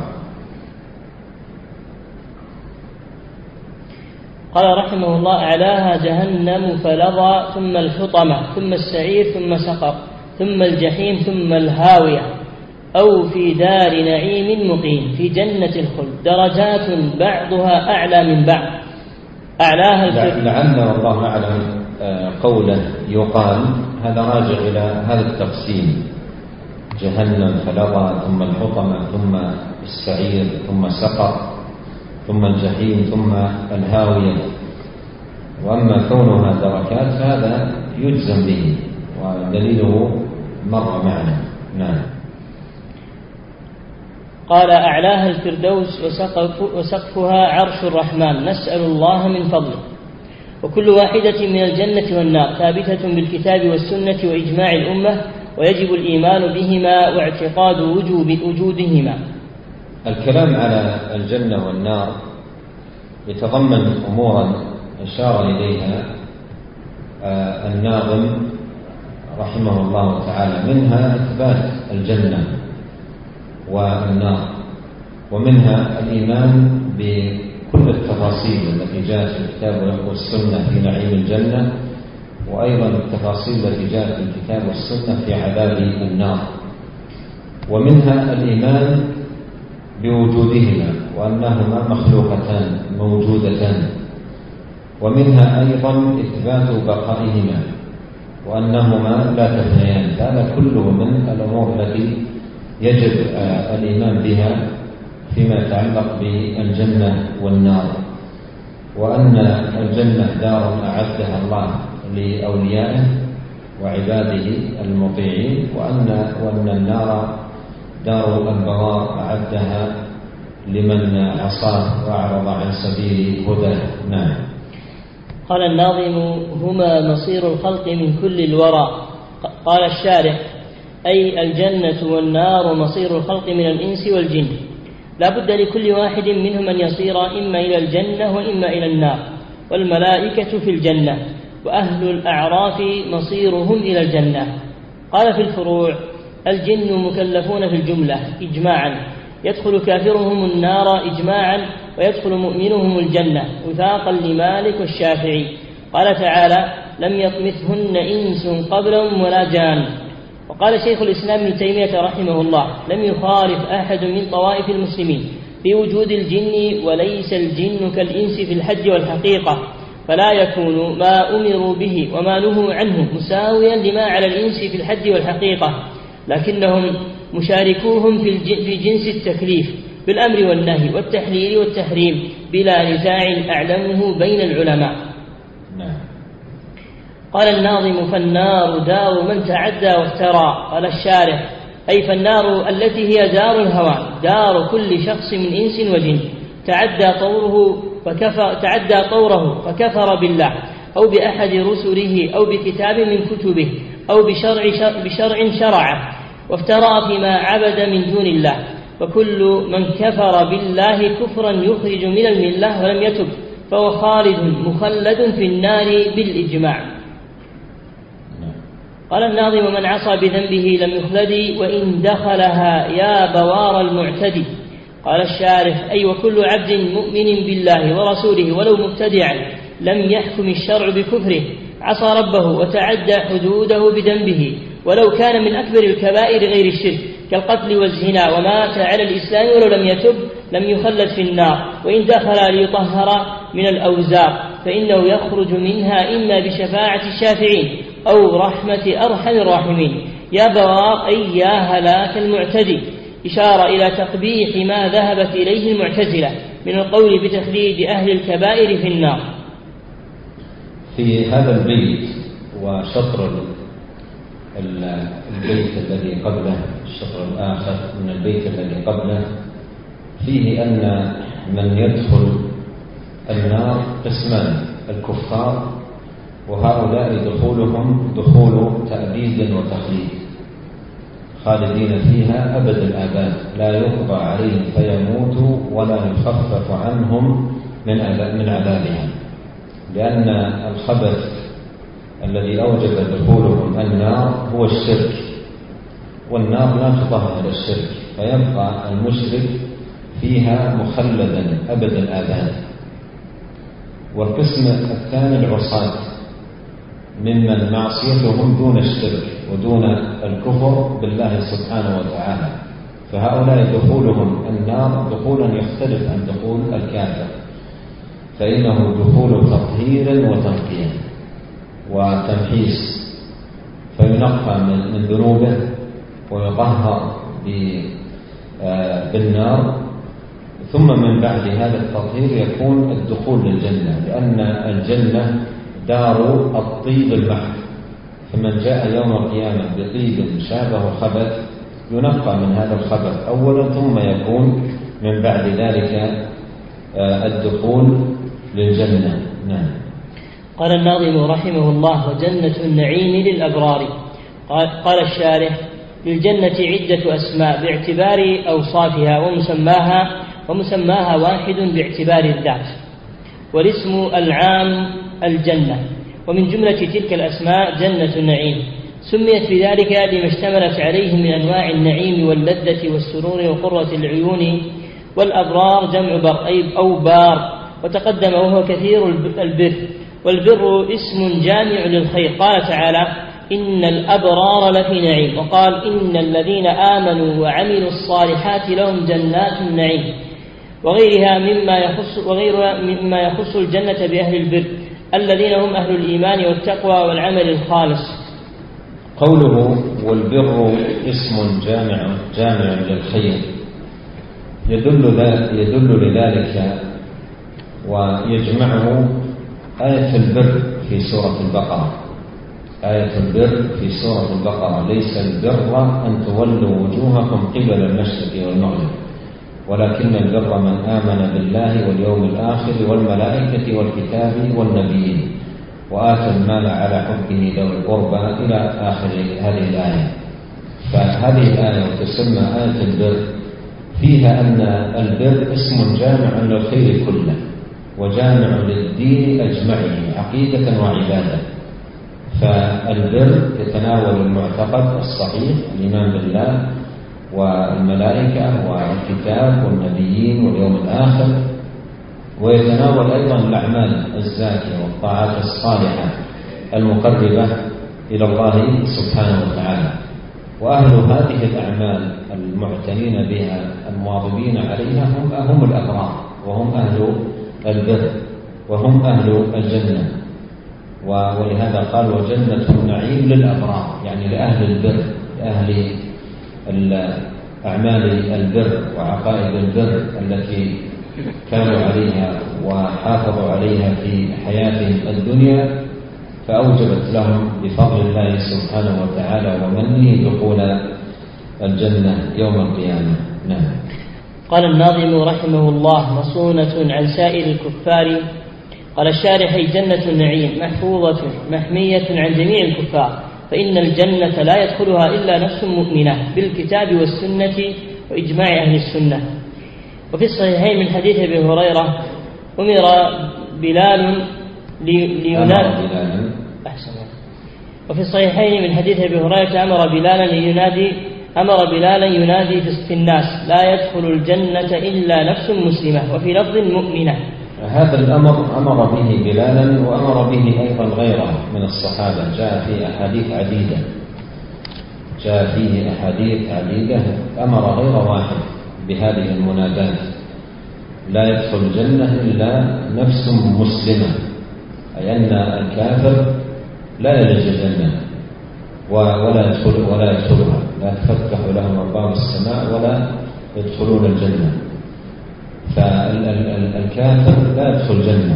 Speaker 2: قال رحمه الله: أعلاها جهنم فلظى، ثم الحطمة، ثم السعير، ثم سقر، ثم الجحيم، ثم الهاوية، أو في دار نعيم مقيم في جنة الخلد، درجات بعضها أعلى من بعض. أعلاها الفردوس.
Speaker 1: لعل والله أعلم قولا يقال هذا راجع إلى هذا التقسيم: جهنم فلظى، ثم الحطمة، ثم السعير، ثم سقر، ثم الجحيم، ثم الهاوية. وأما كونها دركات فهذا يجزم به، ودليله مر معنا. نعم.
Speaker 2: قال: أعلاها الفردوس وسقف وسقفها عرش الرحمن، نسأل الله من فضله. وكل واحدة من الجنة والنار ثابتة بالكتاب والسنة وإجماع الأمة، ويجب الإيمان بهما واعتقاد وجوب وجودهما.
Speaker 1: الكلام على الجنة والنار يتضمن أمورا أشار إليها الناظم رحمه الله تعالى، منها إثبات الجنة والنار، ومنها الإيمان بكل التفاصيل التي جاءت في الكتاب والسنة في نعيم الجنة، وأيضا التفاصيل التي جاءت في الكتاب والسنة في عذاب النار، ومنها الإيمان بوجودهما وأنهما مخلوقتان موجودتان، ومنها أيضا إثبات بقائهما وأنهما لا تفنيان. هذا كله من الأمور التي يجب الإيمان بها فيما يتعلق بالجنة والنار، وأن الجنة دار أعدها الله لأوليائه وعباده المطيعين، وأن وأن النار دار البوار أعدها لمن عصاه وأعرض عن سبيل هداه. نعم.
Speaker 2: قال الناظم: هما مصير الخلق من كل الورى. قال الشارح: أي الجنة والنار مصير الخلق من الإنس والجن، لا بد لكل واحد منهم أن يصير إما إلى الجنة وإما إلى النار، والملائكة في الجنة، وأهل الأعراف مصيرهم إلى الجنة. قال في الفروع: الجن مكلفون في الجملة إجماعا، يدخل كافرهم النار إجماعا، ويدخل مؤمنهم الجنة وفاقا لمالك والشافعي. قال تعالى: لم يطمثهن إنس قبلهم ولا جان. وقال شيخ الإسلام ابن تيمية رحمه الله: لم يخالف أحد من طوائف المسلمين في وجود الجن، وليس الجن كالإنس في الحج والحقيقة، فلا يكون ما أمروا به وما نهوا عنه مساويا لما على الإنس في الحج والحقيقة، لكنهم مشاركوهم في جنس التكليف بالأمر والنهي والتحليل والتحريم بلا نزاع أعلمه بين العلماء. قال الناظم: فالنار دار من تعدى وافترى. قال الشارح: أي فالنار التي هي دار الهوان، دار كل شخص من إنس وجن تعدى طوره فكفر, تعدى طوره فكفر بالله أو بأحد رسله أو بكتاب من كتبه أو بشرع, بشرع شرعه، وافترى فيما عبد من دون الله. وكل من كفر بالله كفرا يخرج من الملة ولم يتب فهو خالد مخلد في النار بالإجماع. قال الناظم: من عصى بذنبه لم يخلد، وإن دخلها يا بوار المعتدي. قال الشارح: أي وكل عبد مؤمن بالله ورسوله ولو مبتدعا لم يحكم الشرع بكفره، عصى ربه وتعدى حدوده بذنبه، ولو كان من أكبر الكبائر غير الشرك كالقتل والزنا، ومات على الإسلام ولو لم يتب لم يخلد في النار. وإن دخل ليطهر من الأوزار فإنه يخرج منها إما بشفاعة الشافعين أو رحمة أرحم الراحمين. يا بوار أي يا هلاك المعتدي، إشارة إلى تقبيح ما ذهبت إليه المعتزلة من القول بتخليد أهل الكبائر في النار.
Speaker 1: في هذا البيت وشطر البيت الذي قبله، الشطر الآخر من البيت الذي قبله، فيه أن من يدخل النار قسمان: الكفار، وهؤلاء دخولهم دخول تأبيد وتخليد، خالدين فيها أبد الآباد، لا يقضى عليهم فيموتوا ولا يخفف عنهم من من عذابها، لأن الخبث الذي أوجب دخولهم النار هو الشرك، والنار لا تطهر الشرك، فيبقى المشرك فيها مخلدا أبد الآباد. والقسم الثاني العصاة ممن معصيتهم دون الشرك ودون الكفر بالله سبحانه وتعالى، فهؤلاء دخولهم النار دخولا يختلف عن دخول الكافر، فإنه دخول تطهير وتنقية وتمحيص، فينقى من ذنوبه ويطهر بالنار، ثم من بعد هذا التطهير يكون الدخول للجنة، لأن الجنة دار الطيب المحض، فمن جاء يوم القيامة بطيب شابه خبث ينقى من هذا الخبث أولا، ثم يكون من بعد ذلك الدخول للجنة. نعم.
Speaker 2: قال الناظم رحمه الله: وجنة النعيم للأبرار. قال, قال الشارح: للجنة عدة أسماء باعتبار أوصافها ومسماها ومسماها واحد باعتبار الذات، والاسم العام الجنة، ومن جملة تلك الأسماء جنة النعيم، سميت بذلك لما اشتملت عليه من أنواع النعيم واللذة والسرور وقرة العيون. والأبرار جمع بر أو بار، وتقدم وهو كثير البر، والبر اسم جامع للخير. قال تعالى: إن الأبرار لفي نعيم، وقال: إن الذين آمنوا وعملوا الصالحات لهم جنات النعيم، وغيرها مما يخص وغيرها مما يخص الجنة بأهل البر الذين هم أهل الإيمان والتقوى والعمل الخالص.
Speaker 1: قوله والبر اسم جامع جامع للخير يدل يدل لذلك ويجمعه آية البر في سورة البقرة. آية البر في سورة البقرة: ليس البر أن تولوا وجوهكم قبل المشرق والمغرب ولكن البر من آمن بالله واليوم الآخر والملائكة والكتاب والنبيين وآتى المال على حبه ذوي القربى إلى آخر هذه الآية. فهذه الآية تسمى آية البر، فيها أن البر اسم جامع للخير كله وجامع للدين أجمعه عقيدة وعبادة. فالبر يتناول المعتقد الصحيح، الإيمان بالله والملائكة والكتاب والنبيين واليوم الآخر، ويتناول أيضا الأعمال الزاكية والطاعات الصالحة المقربة إلى الله سبحانه وتعالى. وأهل هذه الأعمال المعتنين بها المواظبين عليها هم هم الأبرار، وهم أهل البر، وهم أهل الجنة. ولهذا قال: وجنة النعيم للأبرار، يعني لأهل البر، لأهل أعمال البر وعقائد البر التي كانوا عليها وحافظوا عليها في حياتهم الدنيا، فأوجبت لهم بفضل الله سبحانه وتعالى ومنه دخول الجنة يوم القيامة. نعم.
Speaker 2: قال الناظم رحمه الله: مصونة عن سائر الكفار. قال الشارح: جنة النعيم محفوظة محمية عن جميع الكفار، فإن الجنة لا يدخلها إلا نفس مؤمنة بالكتاب والسنة وإجماع أهل السنة. وفي الصحيحين من حديث أبي هريرة: أمر بلال لينادي أحسن وفي الصحيحين من حديث أبي هريرة: أمر بلالا لينادي أمر بلالا ينادي في الناس: لا يدخل الجنة إلا نفس مسلمة، وفي لفظ مؤمنة.
Speaker 1: هذا الأمر أمر به بلالا وأمر به أيضا غيره من الصحابة، جاء في أحاديث عديدة جاء فيه أحاديث عديدة أمر غير واحد بهذه المنادات: لا يدخل الجنة إلا نفس مسلمة، أي أن الكافر لا يلج الجنة ولا يدخل ولا يدخلها، لا تفتح لهم أبواب السماء ولا يدخلون الجنة. فالكافر لا يدخل الجنة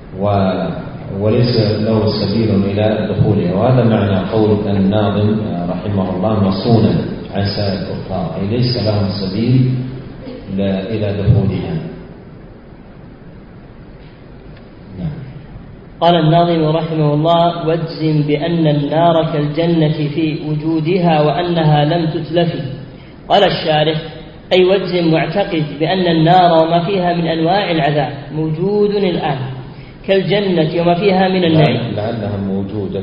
Speaker 1: وليس له سبيل إلى دخولها. وهذا معنى قول الناظم رحمه الله: مصونا عن سائر الكفار، أي ليس لهم سبيل إلى دخولها.
Speaker 2: قال الناظم رحمه الله: واجزم بأن النار كالجنة في وجودها وأنها لم تتلف. قال الشارح: أي واجزم واعتقد بأن النار وما فيها من أنواع العذاب موجود الآن، كالجنة وما فيها من النعيم.
Speaker 1: لعلها موجودة.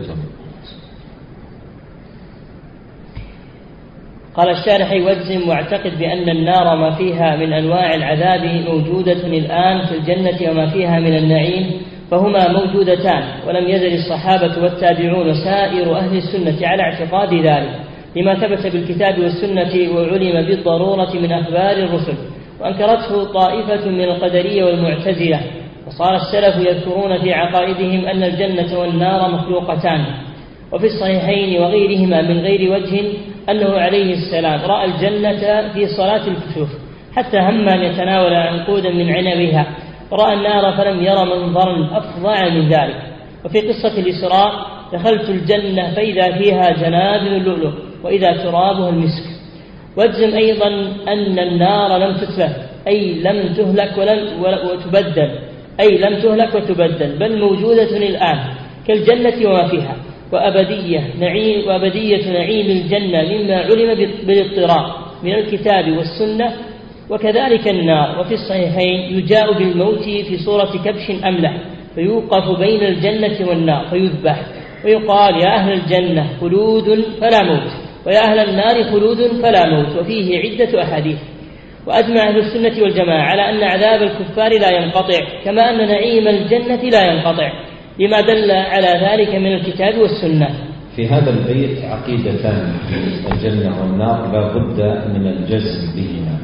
Speaker 2: قال الشارح: واجزم واعتقد بأن النار ما فيها من أنواع العذاب موجودة الآن كالجنة وما فيها من النعيم، فهما موجودتان، ولم يزل الصحابة والتابعون وسائر أهل السنة على اعتقاد ذلك لما ثبت بالكتاب والسنة وعلم بالضرورة من أخبار الرسل، وأنكرته طائفة من القدرية والمعتزلة. وصار السلف يذكرون في عقائدهم أن الجنة والنار مخلوقتان. وفي الصحيحين وغيرهما من غير وجه أنه عليه السلام رأى الجنة في صلاة الكسوف حتى هم أن يتناول عنقودا من عنبها، رأى النار فلم ير منظرا أفظع من ذلك. وفي قصة الإسراء: دخلت الجنة فإذا فيها جنادل اللؤلؤ وإذا ترابها المسك. واجزم أيضا أن النار لم تتلف، أي لم تهلك ولم وتبدل أي لم تهلك وتبدل، بل موجودة الآن كالجنة وما فيها، وأبدية نعيم وأبدية نعيم الجنة مما علم بالاضطراب من الكتاب والسنة، وكذلك النار. وفي الصحيحين: يجاء بالموت في صورة كبش أملح فيوقف بين الجنة والنار فيذبح، ويقال: يا أهل الجنة خلود فلا موت، ويا أهل النار خلود فلا موت. وفيه عدة أحاديث. وأجمع أهل السنة والجماعة على أن عذاب الكفار لا ينقطع، كما أن نعيم الجنة لا ينقطع، لما دل على ذلك من الكتاب والسنة.
Speaker 1: في هذا البيت عقيدتان: الجنة والنار لا بد من الجزم بهما.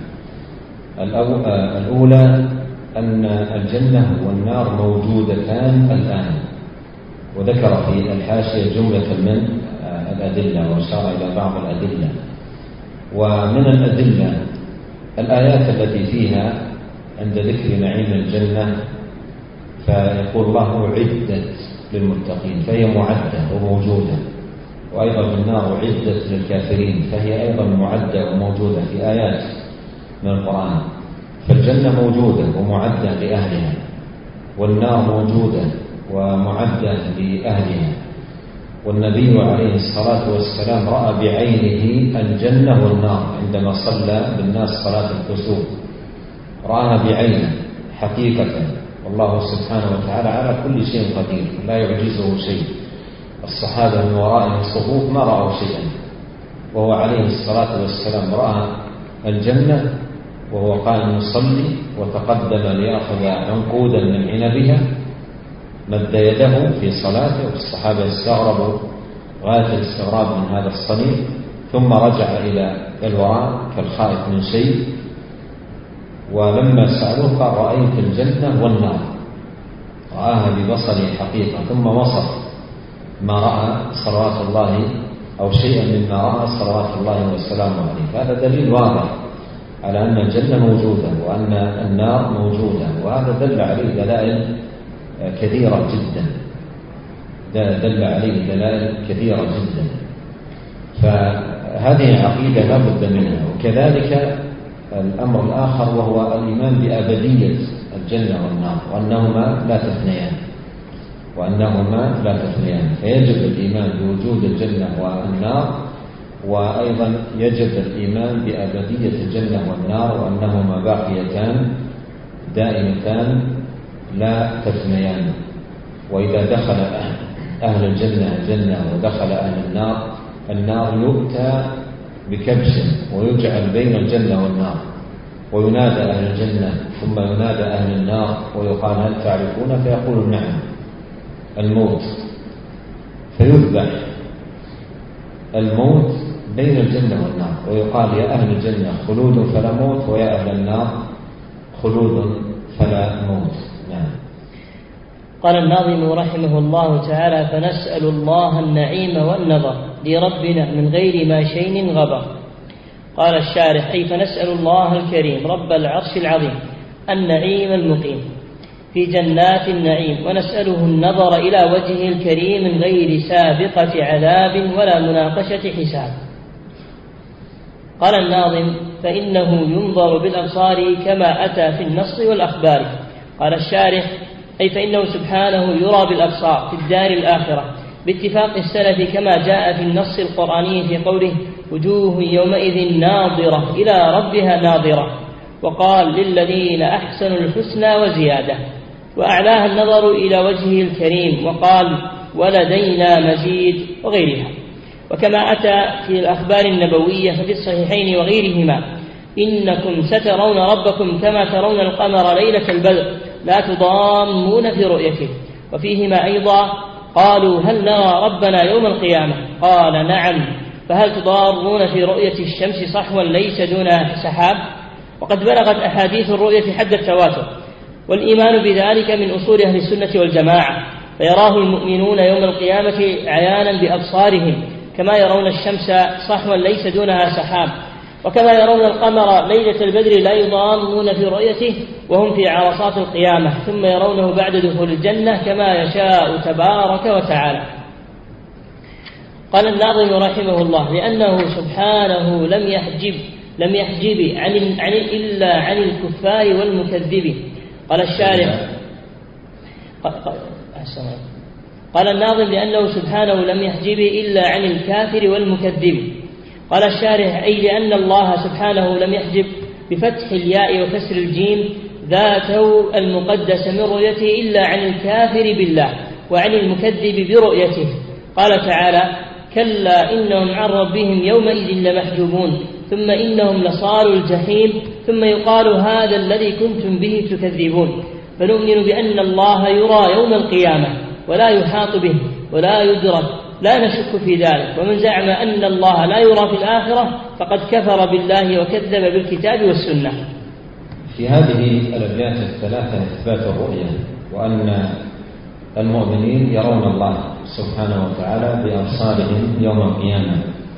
Speaker 1: الأولى أن الجنة والنار موجودتان الآن، وذكر في الحاشية جملة من الأدلة وأشار إلى بعض الأدلة. ومن الأدلة الآيات التي فيها عند ذكر نعيم الجنة، فيقول الله: أعدت للمتقين، فهي معدة وموجودة. وأيضا النار أعدت للكافرين، فهي أيضا معدة وموجودة في آيات من القرآن. فالجنة موجودة ومعدة لأهلها، والنار موجودة ومعدة لأهلها. والنبي عليه الصلاة والسلام رأى بعينه الجنة والنار عندما صلى بالناس صلاة الكسوف، رآها بعينه حقيقة. والله سبحانه وتعالى على كل شيء قدير، لا يعجزه شيء. الصحابة من ورائه الصفوف ما رأوا شيئا، وهو عليه الصلاة والسلام رأى الجنة وهو قائم يصلي، وتقدم ليأخذ عنقودا من عنبها، مد يده في صلاته، والصحابة استغربوا غاية الاستغراب من هذا الصنيع، ثم رجع إلى الوراء كالخائف من شيء. ولما سألوه قال: رأيت الجنة والنار، رآها ببصره حقيقة، ثم وصف ما رأى صلوات الله أو شيئا مما رأى صلوات الله وسلامه عليه. هذا دليل واضح على أن الجنة موجودة وأن النار موجودة، وهذا دل عليه دلائل كثيرة جدا دل عليه دلائل كثيرة جدا. فهذه عقيدة لا بد منها. وكذلك الأمر الآخر وهو الإيمان بأبدية الجنة والنار، وأنهما لا تفنيان وأنهما لا تفنيان فيجب الإيمان بوجود الجنة والنار، وأيضا يجب الإيمان بأبدية الجنة والنار، وأنهما باقيتان دائمتان لا تفنيان. وإذا دخل أهل الجنة الجنة ودخل أهل النار النار، يؤتى بكبش ويجعل بين الجنة والنار، وينادى أهل الجنة ثم ينادى أهل النار ويقال: هل تعرفون؟ فيقول: نعم. الموت، فيذبح الموت بين الجنة والنار، ويقال: يا أهل الجنة خلود فلا موت، ويا أهل النار خلود فلا موت. نعم.
Speaker 2: قال الناظم رحمه الله تعالى: فنسأل الله النعيم والنظر لربنا من غير ما شيء غبر. قال الشارح: أي فنسأل الله الكريم رب العرش العظيم النعيم المقيم في جنات النعيم، ونسأله النظر إلى وجهه الكريم من غير سابقة عذاب ولا مناقشة حساب. قال الناظم: فإنه ينظر بالأبصار كما أتى في النص والأخبار. قال الشارح: أي فإنه سبحانه يرى بالأبصار في الدار الآخرة باتفاق السلف، كما جاء في النص القرآني في قوله: وجوه يومئذ ناظرة إلى ربها ناظرة. وقال: للذين أحسنوا الحسنى وزيادة. وأعلاها النظر إلى وجهه الكريم، وقال: ولدينا مزيد، وغيرها. وكما أتى في الأخبار النبوية ففي الصحيحين وغيرهما: إنكم سترون ربكم كما ترون القمر ليلة البدر لا تضامون في رؤيته. وفيهما أيضا: قالوا: هل نرى ربنا يوم القيامة؟ قال: نعم. فهل تضارون في رؤية الشمس صحوا ليس دونها سحاب؟ وقد بلغت أحاديث الرؤية حد التواتر، والإيمان بذلك من أصول أهل السنة والجماعة، فيراه المؤمنون يوم القيامة عيانا بأبصارهم كما يرون الشمس صحوا ليس دونها سحاب، وكما يرون القمر ليلة البدر لا يضامون في رؤيته وهم في عرصات القيامة، ثم يرونه بعد دخول الجنة كما يشاء تبارك وتعالى. قال الناظم رحمه الله: لأنه سبحانه لم يحجب لم يحجب عن عن إلا عن الكفار والمكذبين. قال الشارح قال الناظم: لأنه سبحانه لم يحجب إلا عن الكافر والمكذب. قال الشارح: أي لأن الله سبحانه لم يحجب بفتح الياء وكسر الجيم ذاته المقدس من رؤيته إلا عن الكافر بالله وعن المكذب برؤيته. قال تعالى: كلا إنهم عن ربهم يومئذ لمحجوبون ثم إنهم لصالوا الجحيم ثم يقال هذا الذي كنتم به تكذبون. فنؤمن بأن الله يرى يوم القيامة ولا يحاط به ولا يدرك، لا نشك في ذلك. ومن زعم أن الله لا يرى في الآخرة فقد كفر بالله وكذب بالكتاب والسنة.
Speaker 1: في هذه الأبيات الثلاثة إثبات الرؤية، وأن المؤمنين يرون الله سبحانه وتعالى بأبصارهم يوم القيامة.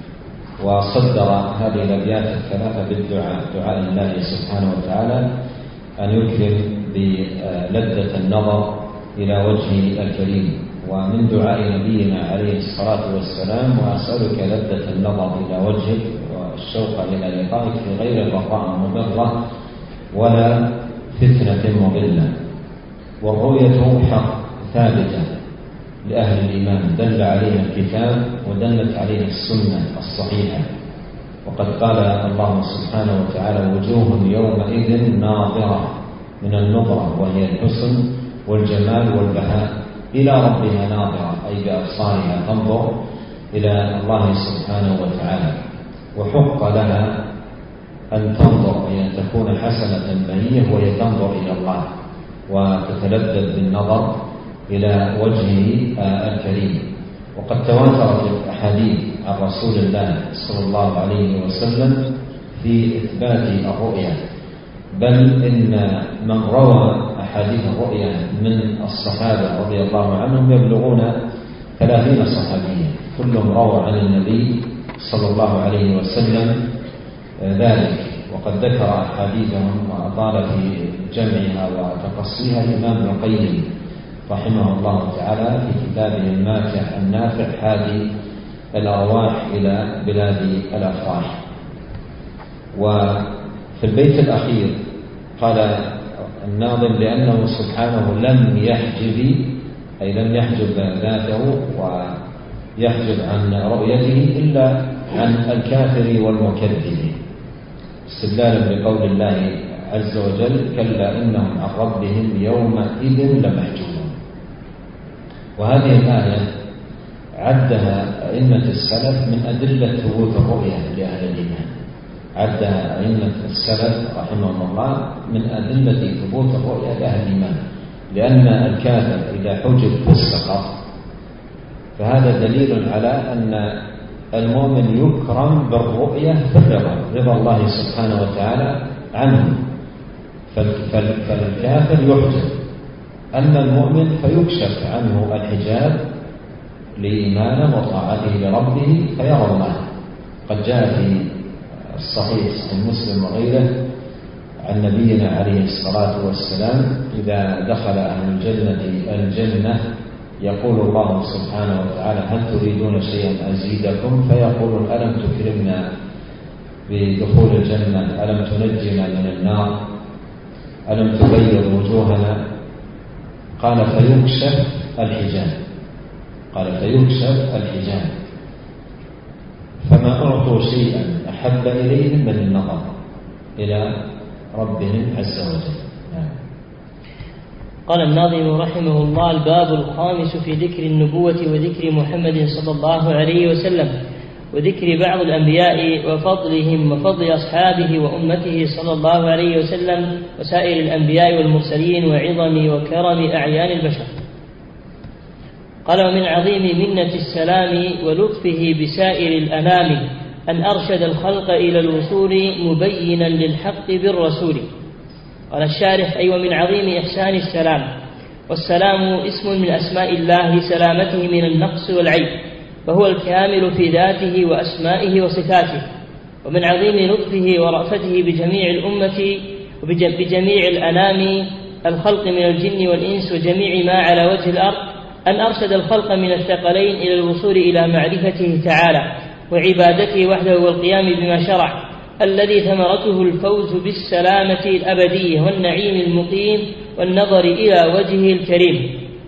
Speaker 1: وصدر هذه الأبيات الثلاثة بالدعاء، دعاء الله سبحانه وتعالى أن يكرم بلذة النظر إلى وجهه الكريم. ومن دعاء نبينا عليه الصلاة والسلام: وأسألك لذة النظر إلى وجهك والشوق إلى لقائك في غير ضراء مضرة ولا فتنة مضلة. والرؤية حق ثابتة لأهل الإيمان دل عليها الكتاب ودلت عليها السنة الصحيحة. وقد قال الله سبحانه وتعالى: وجوه يومئذ ناظرة، من النظرة وهي الحسن والجمال والبهاء، إلى ربها ناظرة، أي بأبصارها تنظر إلى الله سبحانه وتعالى. وحق لها أن تنظر، أي أن تكون حسنة بهية وهي تنظر إلى الله وتتلذذ بالنظر إلى وجهه الكريم. وقد تواترت الأحاديث عن رسول الله صلى الله عليه وسلم في إثبات الرؤيا، بل إن من روى أحاديث الرؤيا من الصحابة رضي الله عنهم يبلغون ثلاثين صحابيا، كلهم روى عن النبي صلى الله عليه وسلم ذلك. وقد ذكر أحاديثهم وأطال في جمعها وتقصيها الإمام ابن القيم رحمه الله تعالى في كتابه الماتع النافع هادي الأرواح إلى بلاد الأفراح. وفي البيت الأخير قال الناظم: لأنه سبحانه لم يحجب، أي لم يحجب ذاته ويحجب عن رؤيته إلا عن الكافر والمكذب، استدلالا بقول الله عز وجل: كلا إنهم عن ربهم يومئذ لمحجوبون. وهذه الآية عدها أئمة السلف من أدلة ثبوت الرؤية لأهل الإيمان، عدها أئمة السلف رحمهم الله من أدلة ثبوت الرؤية لأهل الإيمان، لأن الكافر إذا حجب في السقط فهذا دليل على أن المؤمن يكرم بالرؤية في الرضا، رضا الله سبحانه وتعالى عنه، فالكافر يحجب، أما المؤمن فيكشف عنه الحجاب لإيمانه وطاعته لربه فيرى الله. قد جاء في الصحيح صحيح مسلم وغيره عن نبينا عليه الصلاة والسلام: إذا دخل أهل الجنة الجنة يقول الله سبحانه وتعالى: هل تريدون شيئا أزيدكم؟ فيقول: ألم تكرمنا بدخول الجنة؟ ألم تنجنا من النار؟ ألم تبيض وجوهنا؟ قال: فيكشف الحجاب قال فيكشف الحجاب فما أعطوا شيئا أحب إليهم من النظر إلى ربهم عز وجل.
Speaker 2: قال الناظم رحمه الله: الباب الخامس في ذكر النبوة وذكر محمد صلى الله عليه وسلم وذكر بعض الأنبياء وفضلهم وفضل أصحابه وأمته صلى الله عليه وسلم وسائر الأنبياء والمرسلين وعظم وكرم أعيان البشر. قال: ومن عظيم منة السلام ولطفه بسائر الأنام أن أرشد الخلق إلى الوصول مبينا للحق بالرسول. قال الشارح: أي ومن عظيم إحسان السلام، والسلام اسم من أسماء الله لسلامته من النقص والعيب، فهو الكامل في ذاته وأسمائه وصفاته. ومن عظيم لطفه ورأفته بجميع الأمة وبجميع الأنام الخلق من الجن والإنس وجميع ما على وجه الأرض أن أرشد الخلق من الثقلين إلى الوصول إلى معرفته تعالى وعبادته وحده والقيام بما شرع، الذي ثمرته الفوز بالسلامة الأبدية والنعيم المقيم والنظر إلى وجهه الكريم،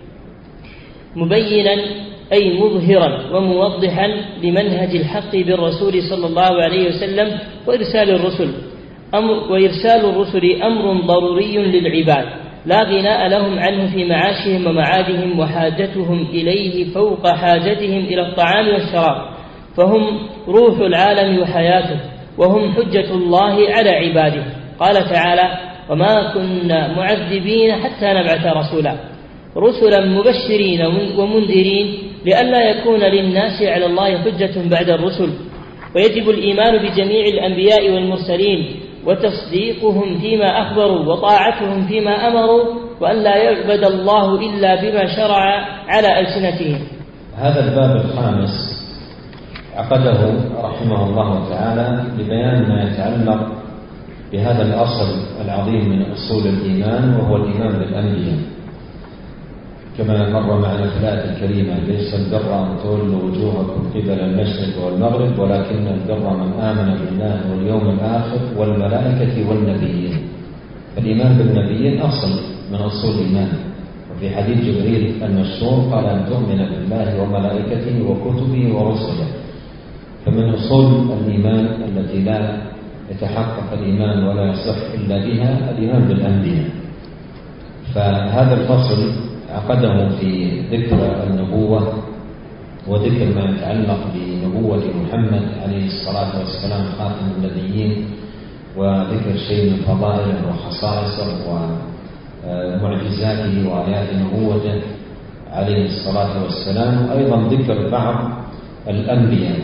Speaker 2: مبينا أي مظهرا وموضحا لمنهج الحق بالرسول صلى الله عليه وسلم وإرسال الرسل أمر وإرسال الرسل أمر ضروري للعباد لا غناء لهم عنه في معاشهم ومعادهم، وحاجتهم إليه فوق حاجتهم إلى الطعام والشراب، فهم روح العالم وحياته، وهم حجة الله على عباده. قال تعالى: وما كنا معذبين حتى نبعث رسولا، رسلا مبشرين ومنذرين لئلا يكون للناس على الله حجة بعد الرسل. ويجب الإيمان بجميع الأنبياء والمرسلين وتصديقهم فيما أخبروا وطاعتهم فيما أمروا، وأن لا يعبد الله إلا بما شرع على ألسنتهم.
Speaker 1: هذا الباب الخامس عقده رحمه الله تعالى لبيان ما يتعلق بهذا الأصل العظيم من أصول الإيمان، وهو الإيمان بالأنبياء. كما مر معنا في الآية الكريمة: ليس البر أن تولوا وجوهكم قبل المشرق والمغرب ولكن البر من آمن بالله واليوم الآخر والملائكة والنبيين. فالإيمان بالنبيين أصل من أصول الإيمان. وفي حديث جبريل المشهور قال: أن تؤمن بالله وملائكته وكتبه ورسله. فمن أصول الإيمان التي لا يتحقق الإيمان ولا يصح إلا بها الإيمان بالأنبياء. فهذا الفصل عقده في ذكر النبوة وذكر ما يتعلق بنبوة محمد عليه الصلاة والسلام خاتم النبيين، وذكر شيء من فضائله وخصائصه ومعجزاته وآيات نبوته عليه الصلاة والسلام، وأيضا ذكر بعض الأنبياء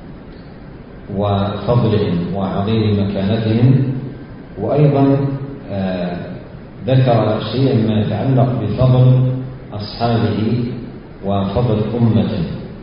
Speaker 1: وفضلهم وعظيم مكانتهم، وأيضا آه ذكر شيئا ما يتعلق بفضل أصحابه وفضل أمته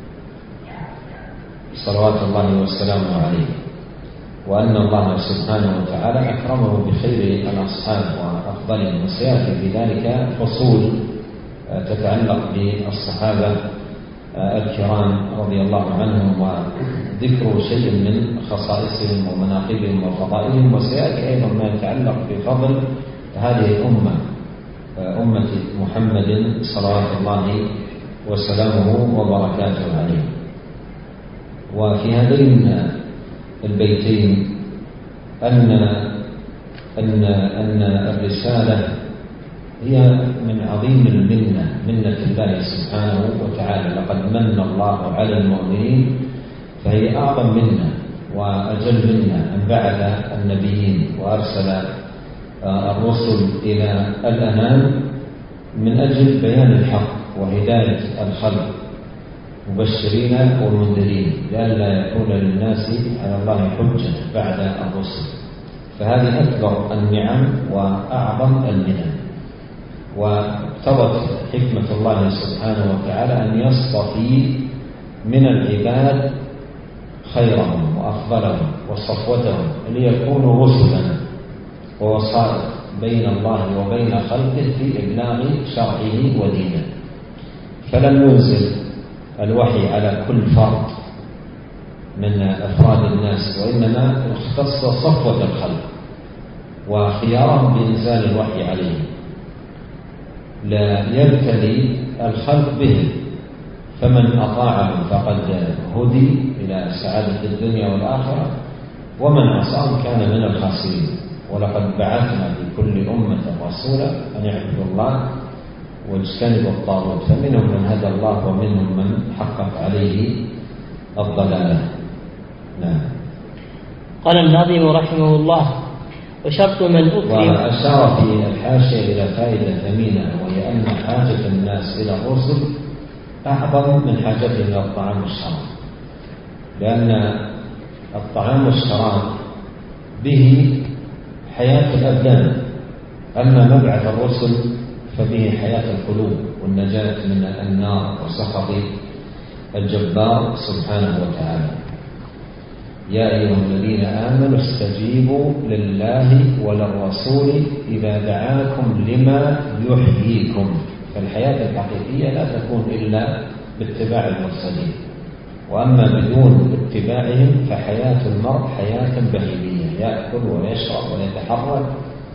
Speaker 1: صلوات الله والسلام عليه، وأن الله سبحانه وتعالى أكرمه بخير الأصحاب وأفضلهم. وسيأتي في ذلك فصول تتعلق بالصحابة الكرام رضي الله عنهم وذكر شيء من خصائصهم ومناقبهم وفضائلهم. وسيأتي أيضا ما يتعلق بفضل هذه الأمة، أمة محمد صلوات الله وسلامه وبركاته عليه. وفي هذين البيتين أن أن أن الرسالة هي من عظيم المنة، منة الله سبحانه وتعالى. لقد من الله على المؤمنين، فهي أعظم منة وأجل منة أن بعث النبيين وأرسل الرسل إلى الأنام من أجل بيان الحق وهداية الخلق، مبشرين ومنذرين لئلا يكون للناس على الله حجة بعد الرسل. فهذه أكبر النعم وأعظم المنن. واقتضت حكمة الله سبحانه وتعالى أن يصطفي من العباد خيرهم وأفضلهم وصفوتهم ليكونوا رسلا ووسائط بين الله وبين خلقه في إبلاغ شرعه ودينه. فلم ينزل الوحي على كل فرد من أفراد الناس، وإنما اختص صفوة الخلق وخيارهم بإنزال الوحي عليهم، لا يبتلي الخلق به. فمن أطاعهم فقد هدي إلى سعادة الدنيا والآخرة، ومن عصاهم كان من الخاسرين. ولقد بعثنا في كل أمة رسولا أن يعبدوا الله واجتنبوا الطاغوت، فمنهم من هدى الله ومنهم من حقق عليه الضلالة. نعم.
Speaker 2: قال الناظم رحمه الله: وشرط من أكرم.
Speaker 1: وأشار في الحاشية إلى فائدة ثمينة، وهي أن حاجة الناس إلى الرسل أعظم من حاجتهم إلى الطعام والشراب، لأن الطعام والشراب به حياة الأبدان، أما مبعث الرسل فبه حياة القلوب والنجاة من النار وسخط الجبار سبحانه وتعالى. يا أيها الذين آمنوا استجيبوا لله وللرسول إذا دعاكم لما يحييكم. فالحياة الحقيقية لا تكون إلا باتباع المرسلين، وأما بدون اتباعهم فحياة المرء حياة بهيمية، يأكل ويشرب ويتحرك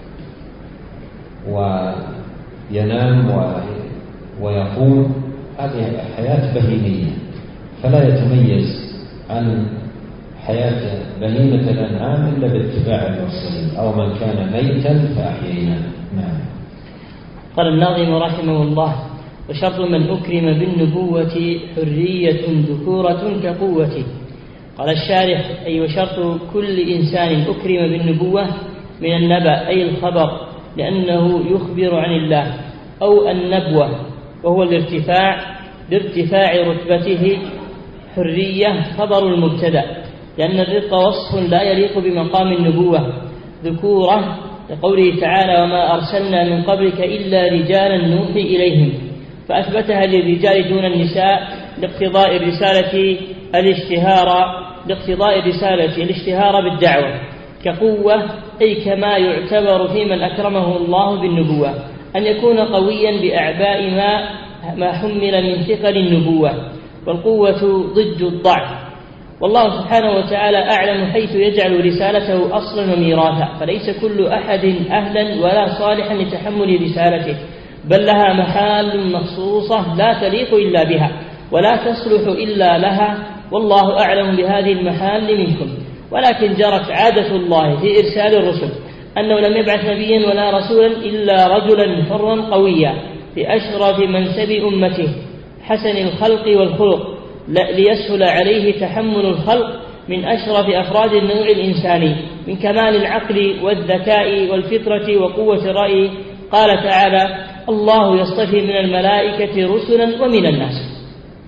Speaker 1: وينام ويقوم، هذه حياة بهيمية، فلا يتميز عن حياة بهيمة الأنعام إلا باتباع المرسلين، أو من كان ميتا فأحييناه. نعم.
Speaker 2: قال الناظم رحمه الله: وشرط من أكرم بالنبوة حرية ذكورة كقوة. قال الشارح: أي وشرط كل إنسان أكرم بالنبوة من النبأ أي الخبر، لأنه يخبر عن الله، أو النبوة وهو الارتفاع بارتفاع رتبته، حرية خبر المبتدأ، لأن الرق وصف لا يليق بمقام النبوة. ذكورة لقوله تعالى: وما أرسلنا من قبلك إلا رجالا نوحي إليهم، فأثبتها للرجال دون النساء لاقتضاء الرسالة الاشتهار لاقتضاء الرسالة الاشتهار بالدعوة. كقوة أي كما يعتبر في من أكرمه الله بالنبوة أن يكون قويا بأعباء ما ما حمل من ثقل النبوة، والقوة ضد الضعف. والله سبحانه وتعالى أعلم حيث يجعل رسالته أصلا وميراثا، فليس كل أحد أهلا ولا صالحا لتحمل رسالته، بل لها محال مخصوصة لا تليق إلا بها ولا تصلح إلا لها، والله أعلم بهذه المحال منكم. ولكن جرت عادة الله في إرسال الرسل أنه لم يبعث نبيا ولا رسولا إلا رجلا حرا قويا في أشرف منسب أمته حسن الخلق والخلق، ليسهل عليه تحمل الخلق من أشرف أفراد النوع الإنساني من كمال العقل والذكاء والفطرة وقوة الرأي. قال تعالى: الله يصطفي من الملائكة رسلا ومن الناس.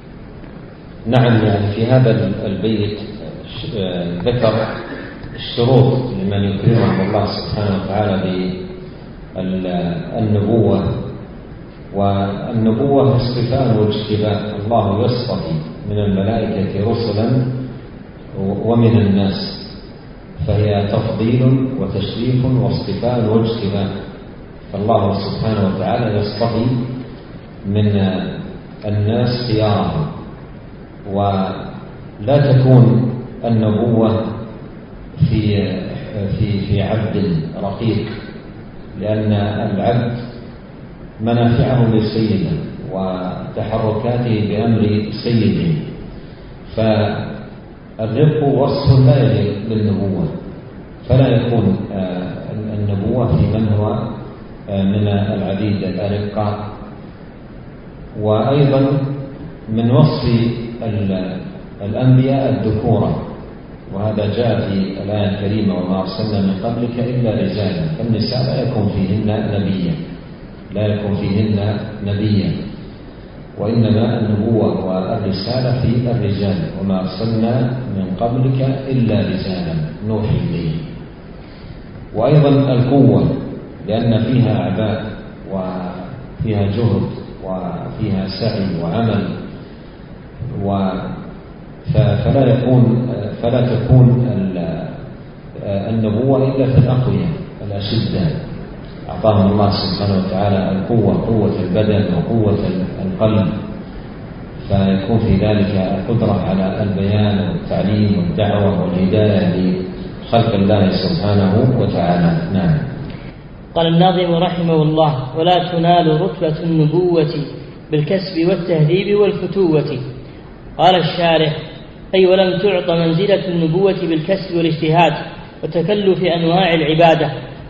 Speaker 1: نعم. يعني في هذا البيت ذكر الشروط لمن يكرمه الله سبحانه وتعالى بالنبوة، والنبوة اصطفاء واجتباء، الله يصطفي من الملائكة رسلا ومن الناس، فهي تفضيل وتشريف واصطفاء واجتباء. فالله سبحانه وتعالى يصطفي من الناس خيارهم، ولا تكون النبوة في في في عبد رقيق، لأن العبد منافعه لسيده وتحركاته بأمر سيده، فالرق وصف لا يليق بالنبوة، فلا يكون النبوة في من هو من العبيد الأرقاء. وأيضا من وصف الأنبياء الذكورة، وهذا جاء في الآية الكريمة: وما أرسلنا من قبلك إلا رجالا. فالنساء لا يكون فيهن نبيا لا يكون فيهن نبيا وإنما النبوة والرسالة في الرجال. وما أرسلنا من قبلك إلا رجالا نوحي إليه. وأيضا القوة، لأن فيها أعباء وفيها جهد وفيها سعي وعمل، فلا يكون فلا تكون النبوة إلا في الأقوياء الأشداء. أعطاهم الله سبحانه وتعالى القوة، قوة البدن وقوة القلب، فيكون في ذلك القدرة على البيان والتعليم والدعوة والهداية لخلق الله سبحانه وتعالى. نعم.
Speaker 2: قال الناظم رحمه الله: ولا تنال رتبة النبوة بالكسب والتهذيب والفتوة. قال الشارح: أي ولم تعط منزلة النبوة بالكسب والاجتهاد وتكلف أنواع العبادة،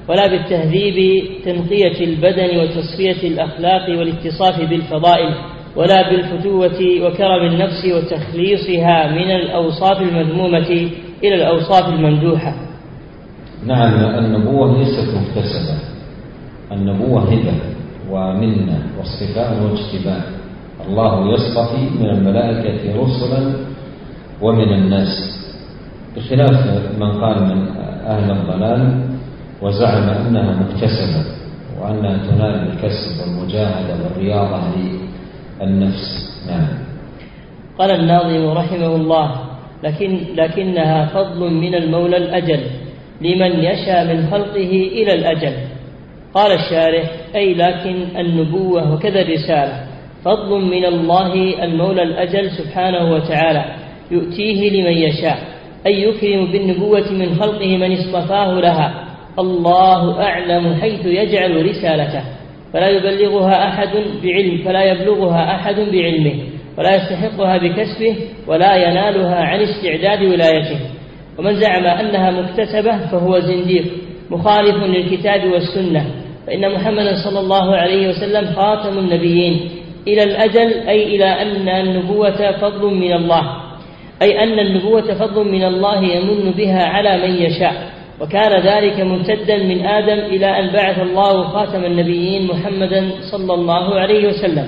Speaker 2: ولا بالتهذيب تنقية البدن وتصفية الأخلاق والاتصاف بالفضائل، ولا بالفتوة وكرم النفس وتخليصها من الأوصاف المذمومة إلى الأوصاف الممدوحة.
Speaker 1: نعم، النبوة ليست مكتسبة، النبوة هبة ومنة واصطفاء واجتباء. الله يصطفي من الملائكة رسلا ومن الناس، بخلاف من قال من أهل الضلال وزعم أنها مكتسبة وأنها تنال بالكسب والمجاهدة والرياضة للنفس. نعم.
Speaker 2: قال الناظم رحمه الله: لكن لكنها فضل من المولى الأجل لمن يشاء من خلقه إلى الأجل. قال الشارح: أي لكن النبوة وكذا الرسالة فضل من الله المولى الأجل سبحانه وتعالى يؤتيه لمن يشاء، أي يكرم بالنبوة من خلقه من اصطفاه لها. الله أعلم حيث يجعل رسالته، فلا يبلغها أحد بعلم فلا يبلغها أحد بعلمه، ولا يستحقها بكسبه، ولا ينالها عن استعداد ولايته. ومن زعم أنها مكتسبة فهو زنديق مخالف للكتاب والسنة، فإن محمدا صلى الله عليه وسلم خاتم النبيين إلى الأجل، أي إلى أن النبوة فضل من الله، أي أن النبوة فضل من الله يمن بها على من يشاء، وكان ذلك ممتدا من آدم إلى أن بعث الله خاتم النبيين محمدا صلى الله عليه وسلم.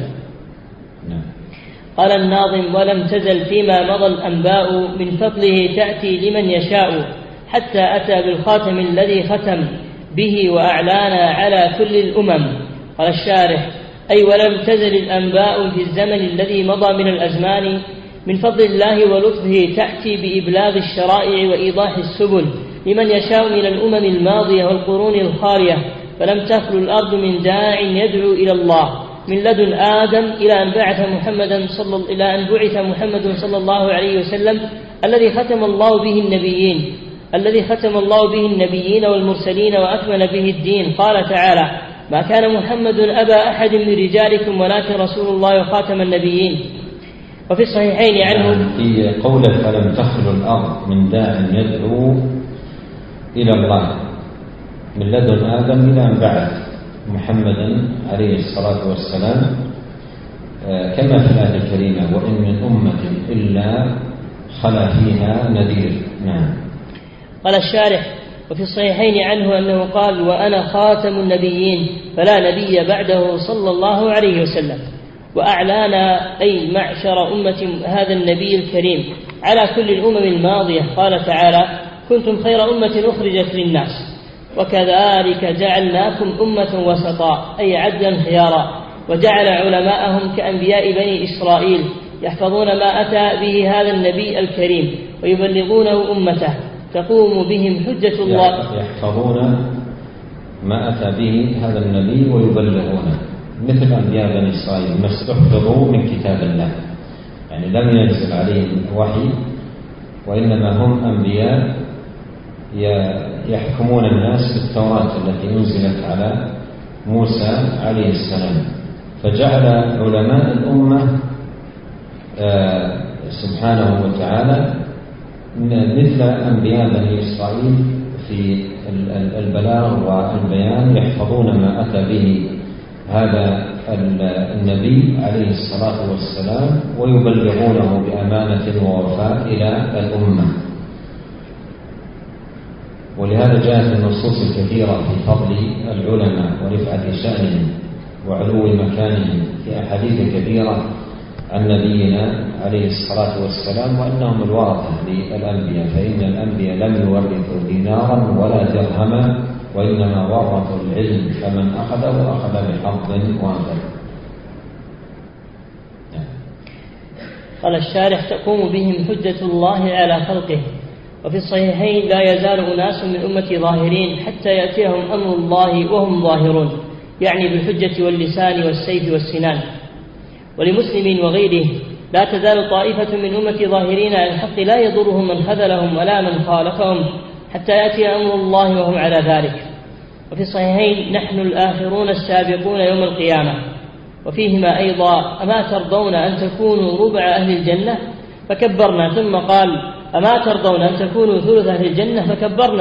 Speaker 2: قال الناظم: ولم تزل فيما مضى الأنباء من فضله تأتي لمن يشاء، حتى أتى بالخاتم الذي ختم به وأعلانا على كل الأمم. قال الشارح: أي ولم تزل الأنباء في الزمن الذي مضى من الأزمان من فضل الله ولطفه تأتي بإبلاغ الشرائع وإيضاح السبل لمن يشاء من الأمم الماضية والقرون الخالية، فلم تخل الأرض من داع يدعو إلى الله من لدن آدم إلى أن بعث محمدا صلى إلى أن بعث محمد صلى الله عليه وسلم، الذي ختم الله به النبيين الذي ختم الله به النبيين والمرسلين وأكمل به الدين. قال تعالى: ما كان محمد أبا أحد من رجالكم ولكن رسول الله وخاتم النبيين. وفي الصحيحين عنه
Speaker 1: في قوله: فلم تخل الأرض من داع يدعو إلى الله من لدن آدم إلى أن بعث محمدا عليه الصلاة والسلام، كما في الآية الكريمة: وإن من أمة إلا خلا فيها نذير. نعم.
Speaker 2: قال الشارح: وفي الصحيحين عنه أنه قال: وأنا خاتم النبيين فلا نبي بعده صلى الله عليه وسلم. وأعلانا أي معشر أمة هذا النبي الكريم على كل الأمم الماضية. قال تعالى: كنتم خير أمة أخرجت للناس وكذلك جعلناكم أمة وسطا، أي عدلا خيارا، وجعل علماءهم كأنبياء بني إسرائيل يحفظون ما أتى به هذا النبي الكريم ويبلغونه أمته، تقوم بهم حجة الله.
Speaker 1: يحفظون ما أتى به هذا النبي ويبلغونه، مثل أنبياء بني إسرائيل ما استحفظوا من كتاب الله، يعني لم ينزل عليهم وحي، وإنما هم أنبياء يحكمون الناس بالتوراة التي أنزلت على موسى عليه السلام. فجعل علماء الأمة سبحانه وتعالى مثل أنبياء بني إسرائيل في البلاغ والبيان، يحفظون ما أتى به هذا النبي عليه الصلاة والسلام ويبلغونه بأمانة ووفاء إلى الأمة. ولهذا جاءت النصوص الكثيرة في فضل العلماء ورفعة شأنهم وعلو مكانهم في أحاديث كثيرة عن نبينا عليه الصلاة والسلام، وأنهم الورثة للأنبياء، فإن الأنبياء لم يورثوا دينارا ولا درهما، وإنما ورثوا العلم، فمن أخذه أخذ بحظ وافر.
Speaker 2: قال الشارح: تقوم بهم حجة الله على خلقه. وفي الصحيحين: لا يزال أناس من أمتي ظاهرين حتى يأتيهم أمر الله وهم ظاهرون، يعني بالحجة واللسان والسيف والسنان. ولمسلم وغيره: لا تزال طائفة من أمتي ظاهرين على الحق لا يضرهم من خذلهم ولا من خالفهم حتى يأتي أمر الله وهم على ذلك. وفي الصحيحين: نحن الآخرون السابقون يوم القيامة. وفيهما أيضا: أما ترضون أن تكونوا ربع أهل الجنة؟ فكبرنا. ثم قال: أما ترضون أن تكونوا ثلث أهل الجنة؟ فكبرنا.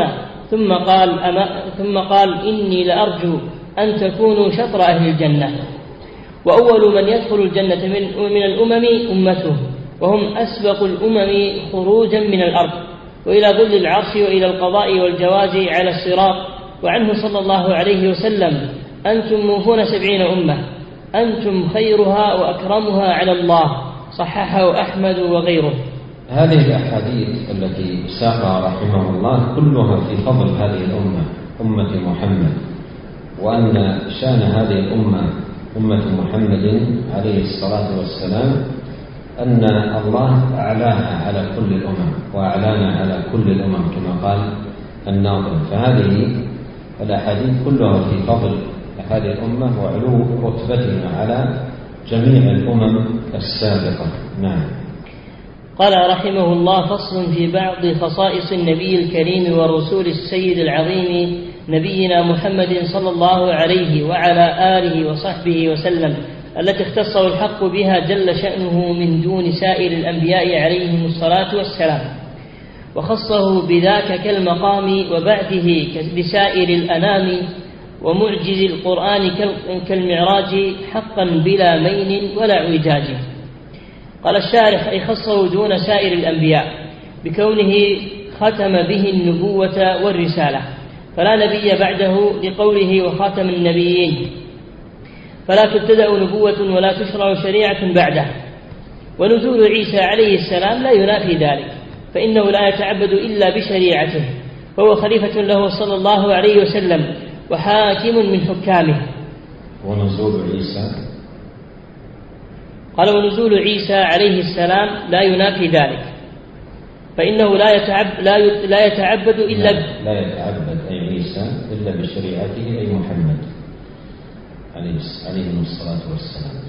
Speaker 2: ثم قال, أما ثم قال إني لأرجو أن تكونوا شطر أهل الجنة. وأول من يدخل الجنة من, من الأمم أمته، وهم أسبق الأمم خروجا من الأرض وإلى ظل العرش وإلى القضاء والجواز على الصراط. وعنه صلى الله عليه وسلم: أنتم موفون سبعين أمة، أنتم خيرها وأكرمها على الله. صححه أحمد وغيره.
Speaker 1: هذه الأحاديث التي ساقها رحمه الله كلها في فضل هذه الأمة، أمة محمد، وأن شأن هذه الأمة أمة محمد عليه الصلاة والسلام أن الله أعلاها على كل الأمم وأعلانا على كل الأمم كما قال الناظم. فهذه الأحاديث كلها في فضل هذه الأمة وعلو رتبتها على جميع الأمم السابقة. نعم.
Speaker 2: قال رحمه الله: فصل في بعض خصائص النبي الكريم والرسول السيد العظيم نبينا محمد صلى الله عليه وعلى آله وصحبه وسلم، التي اختصه الحق بها جل شأنه من دون سائر الأنبياء عليهم الصلاة والسلام، وخصه بذاك كالمقام وبعده لسائر الأنام، ومعجز القرآن كالمعراج حقا بلا مين ولا اعوجاج. قال الشارح: أي خصه دون سائر الأنبياء بكونه ختم به النبوة والرسالة، فلا نبي بعده لقوله وخاتم النبيين، فلا تبتدأ نبوة ولا تشرع شريعة بعده. ونزول عيسى عليه السلام لا ينافي ذلك، فإنه لا يتعبد إلا بشريعته، فهو خليفة له صلى الله عليه وسلم وحاكم من حكامه.
Speaker 1: ونزول عيسى
Speaker 2: قال: ونزول عيسى عليه السلام لا ينافي ذلك، فإنه لا يتعبد, لا يتعبد إلا
Speaker 1: لا, لا يتعبد أي عيسى إلا بشريعته أي محمد عليه الصلاة والسلام،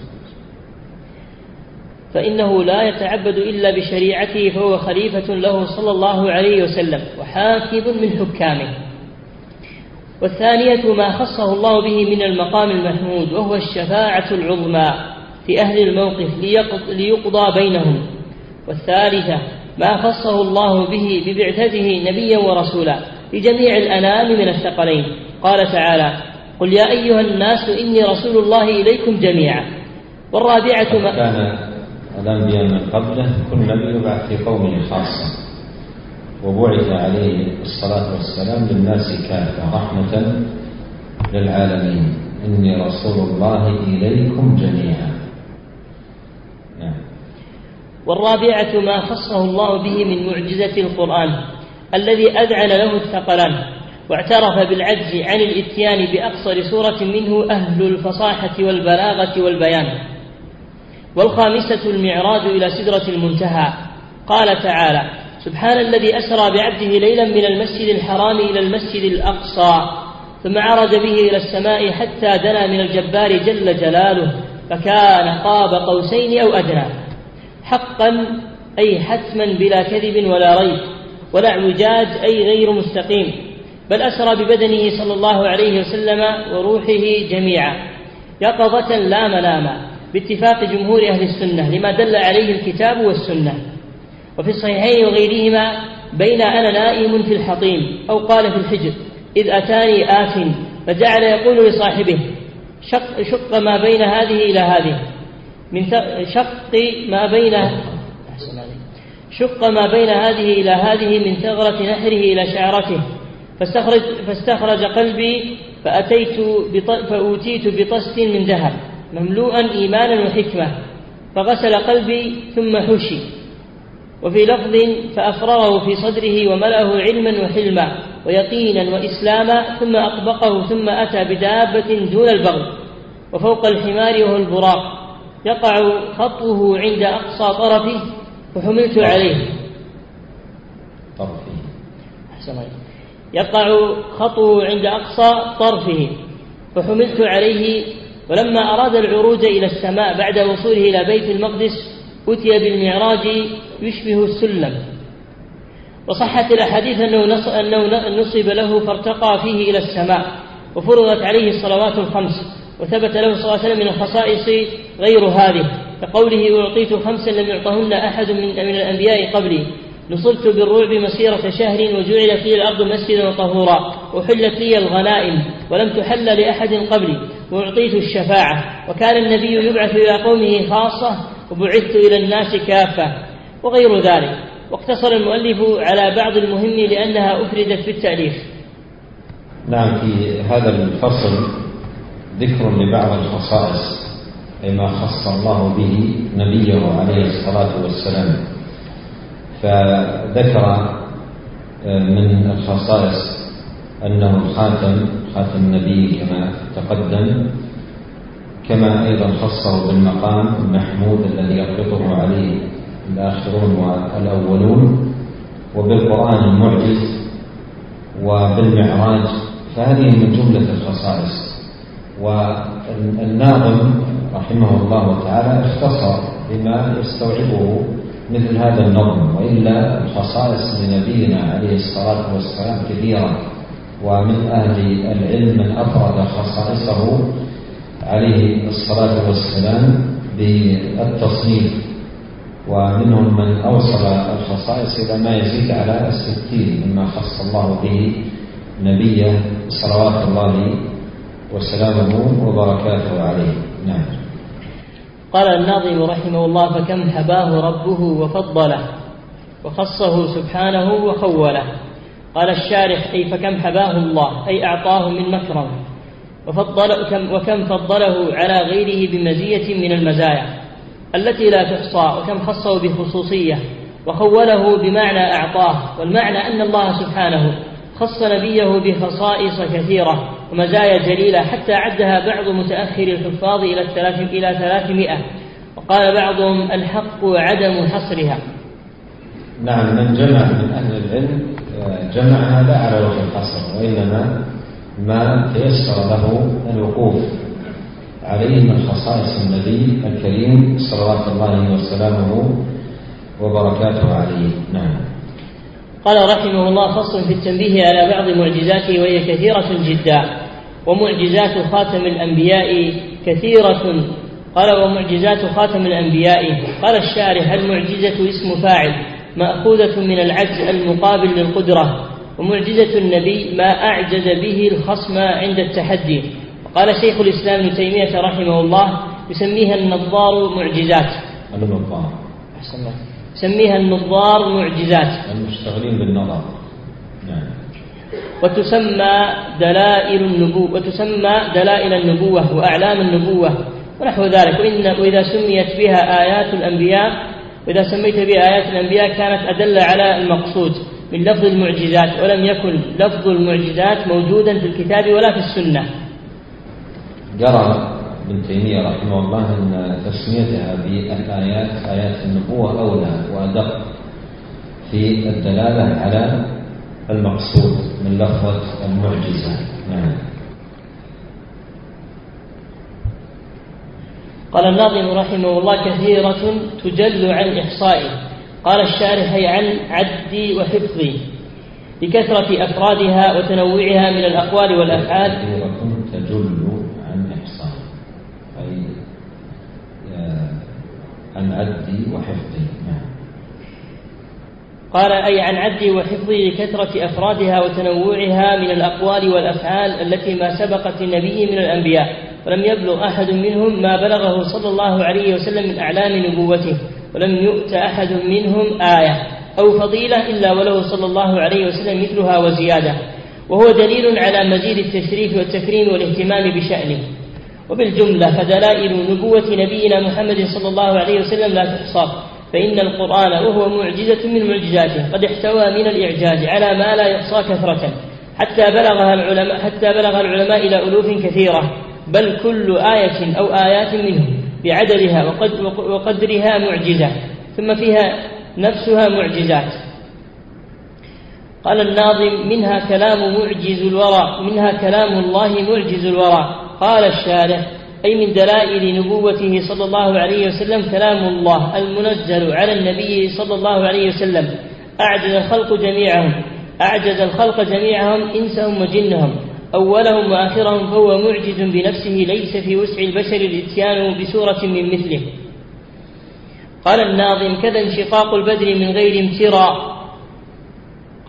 Speaker 2: فإنه لا يتعبد إلا بشريعته، فهو خليفة له صلى الله عليه وسلم وحاكم من حكامه. والثانية ما خصه الله به من المقام المحمود، وهو الشفاعة العظمى في أهل الموقف ليقضى بينهم. والثالثة ما خصه الله به ببعثته نبيا ورسولا لجميع الأنام من الثقلين. قال تعالى: قل يا أيها الناس إني رسول الله إليكم جميعا. والرابعة ما
Speaker 1: كان الأنبياء من قبله كل نبي يبعث في قومه خاصة، وبعث عليه الصلاة والسلام للناس كافة رحمة للعالمين. إني رسول الله إليكم جميعا. نعم.
Speaker 2: والرابعة ما خصه الله به من معجزة القرآن الذي أذعن له الثقلان، واعترف بالعجز عن الإتيان بأقصر سورة منه أهل الفصاحة والبلاغة والبيان. والخامسة المعراج إلى سدرة المنتهى. قال تعالى: سبحان الذي أسرى بعبده ليلا من المسجد الحرام إلى المسجد الأقصى ثم عرج به إلى السماء حتى دنا من الجبار جل جلاله فكان قاب قوسين أو أدنى. حقا أي حتما بلا كذب ولا ريب ولا اعوجاج أي غير مستقيم، بل أسرى ببدنه صلى الله عليه وسلم وروحه جميعا يقظة لا مناما باتفاق جمهور أهل السنة لما دل عليه الكتاب والسنة. وفي الصحيحين وغيرهما: بين أنا نائم في الحطيم، أو قال في الحجر: إذ أتاني آت فجعل يقول لصاحبه: شق, شق ما بين هذه إلى هذه من شق ما بين شق ما بين هذه إلى هذه من ثغرة نحره إلى شعرته، فاستخرج, فاستخرج قلبي فأتيت فأوتيت بطست من ذهب مملوءا إيمانا وحكمة، فغسل قلبي ثم حشي. وفي لفظ: فأفرغه في صدره وملأه علما وحلما ويقينا وإسلاما، ثم أطبقه ثم أتى بدابة دون البغل وفوق الحمار وهو البراق، يقع خطوه عند أقصى طرفه فحملت عليه
Speaker 1: طرفه
Speaker 2: يقع خطوه عند أقصى طرفه فحملت عليه. ولما أراد العروج إلى السماء بعد وصوله إلى بيت المقدس أتي بالمعراج يشبه السلم. وصحت الأحاديث أنه نصب له فارتقى فيه إلى السماء وفرضت عليه الصلوات الخمس، وثبت له صلى الله عليه وسلم من الخصائص غير هذه، كقوله: أعطيت خمسا لم يعطهن أحد من, من الأنبياء قبلي: نصرت بالرعب مسيرة شهر وجعلت لي الأرض مسجدا وطهورا وحلت لي الغنائم ولم تحل لأحد قبلي وأعطيت الشفاعة وكان النبي يبعث إلى قومه خاصة وبعثت إلى الناس كافة وغير ذلك. واقتصر المؤلف على بعض المهم لأنها أفردت في التأليف.
Speaker 1: نعم، في هذا الفصل ذكر لبعض الخصائص أي ما خص الله به نبيه عليه الصلاة والسلام. فذكر من الخصائص أنه الخاتم خاتم النبي كما تقدم، كما أيضا خصه بالمقام المحمود الذي يقبضه عليه الآخرون والأولون، وبالقرآن المعجز، وبالمعراج. فهذه من جملة الخصائص. والناظم رحمه الله تعالى اختصر بما يستوعبه مثل هذا النظم، وإلا الخصائص لنبينا عليه الصلاة والسلام كثيرة، ومن أهل العلم من أفرد خصائصه عليه الصلاة والسلام بالتصنيف، ومنهم من أوصل الخصائص إلى ما يزيد على الستين مما خص الله به نبيه صلوات الله وسلامه وبركاته عليه. نعم.
Speaker 2: قال الناظم رحمه الله: فكم حباه ربه وفضله وخصه سبحانه وخوله. قال الشارح: أي فكم حباه الله أي أعطاه من مكرم، وفضل وكم فضله على غيره بمزية من المزايا التي لا تحصى، وكم خصه بخصوصية، وخوله بمعنى أعطاه. والمعنى أن الله سبحانه خص نبيه بخصائص كثيرة ومزايا جليلة حتى عدها بعض متأخر الحفاظ إلى ثلاثمائة، وقال بعضهم الحق عدم حصرها.
Speaker 1: نعم، من جمع من أهل العلم جمع هذا على وجه الحصر، وإنما ما تيسر له الوقوف عليه من خصائص النبي الكريم صلوات الله وسلامه وبركاته عليه. نعم.
Speaker 2: قال رحمه الله: فصل في التنبيه على بعض معجزاته وهي كثيرة جدا. ومعجزات خاتم الأنبياء كثيرة. قال: ومعجزات خاتم الأنبياء. قال الشارح: المعجزة اسم فاعل مأخوذة من العجز المقابل للقدرة، ومعجزة النبي ما أعجز به الخصم عند التحدي. قال شيخ الإسلام ابن تيمية رحمه الله: يسميها النظار معجزات.
Speaker 1: النظار
Speaker 2: أحسن الله. يسميها النظار معجزات،
Speaker 1: المشتغلين بالنظر. نعم.
Speaker 2: وتسمى دلائل النبوة وتسمى دلائل النبوة وأعلام النبوة ونحو ذلك. وإن وإذا سميت بها آيات الأنبياء وإذا سميت بها آيات الأنبياء كانت أدل على المقصود من لفظ المعجزات، ولم يكن لفظ المعجزات موجودا في الكتاب ولا في السنة.
Speaker 1: جرى ابن تيمية رحمه الله أن تسميتها بالآيات آيات النبوة أولى وأدق في الدلالة على المقصود من لفظة المعجزة. نعم.
Speaker 2: قال الناظم رحمه الله: كثيرة تجل عن إحصائي. قال الشارح: عن عدي وحفظي لكثرة أفرادها وتنوعها من الأقوال والأفعال.
Speaker 1: كثيرة تجل عن إحصائي أي عن عدي وحفظي. نعم.
Speaker 2: قال: أي عن عدي وحفظي لكثرة أفرادها وتنوعها من الأقوال والأفعال التي ما سبقت النبي من الأنبياء، ولم يبلغ أحد منهم ما بلغه صلى الله عليه وسلم من أعلام نبوته، ولم يؤت أحد منهم آية أو فضيلة إلا وله صلى الله عليه وسلم مثلها وزيادة، وهو دليل على مزيد التشريف والتكريم والاهتمام بشأنه. وبالجملة فدلائل نبوة نبينا محمد صلى الله عليه وسلم لا تحصى، فإن القرآن وهو معجزة من معجزاته قد احتوى من الإعجاز على ما لا يحصى كثرة، حتى بلغها العلماء حتى بلغ العلماء إلى ألوف كثيرة، بل كل آية أو آيات منه بعددها وقدرها معجزة، ثم فيها نفسها معجزات. قال الناظم: منها كلام معجز الورى منها كلام الله معجز الورى. قال الشارح: أي من دلائل نبوته صلى الله عليه وسلم كلام الله المنزل على النبي صلى الله عليه وسلم، أعجز الخلق جميعهم أعجز الخلق جميعهم إنسهم وجنهم، أولهم وآخرهم، فهو معجز بنفسه ليس في وسع البشر الاتيان بسورة من مثله. قال الناظم: كذا انشقاق البدر من غير امتراء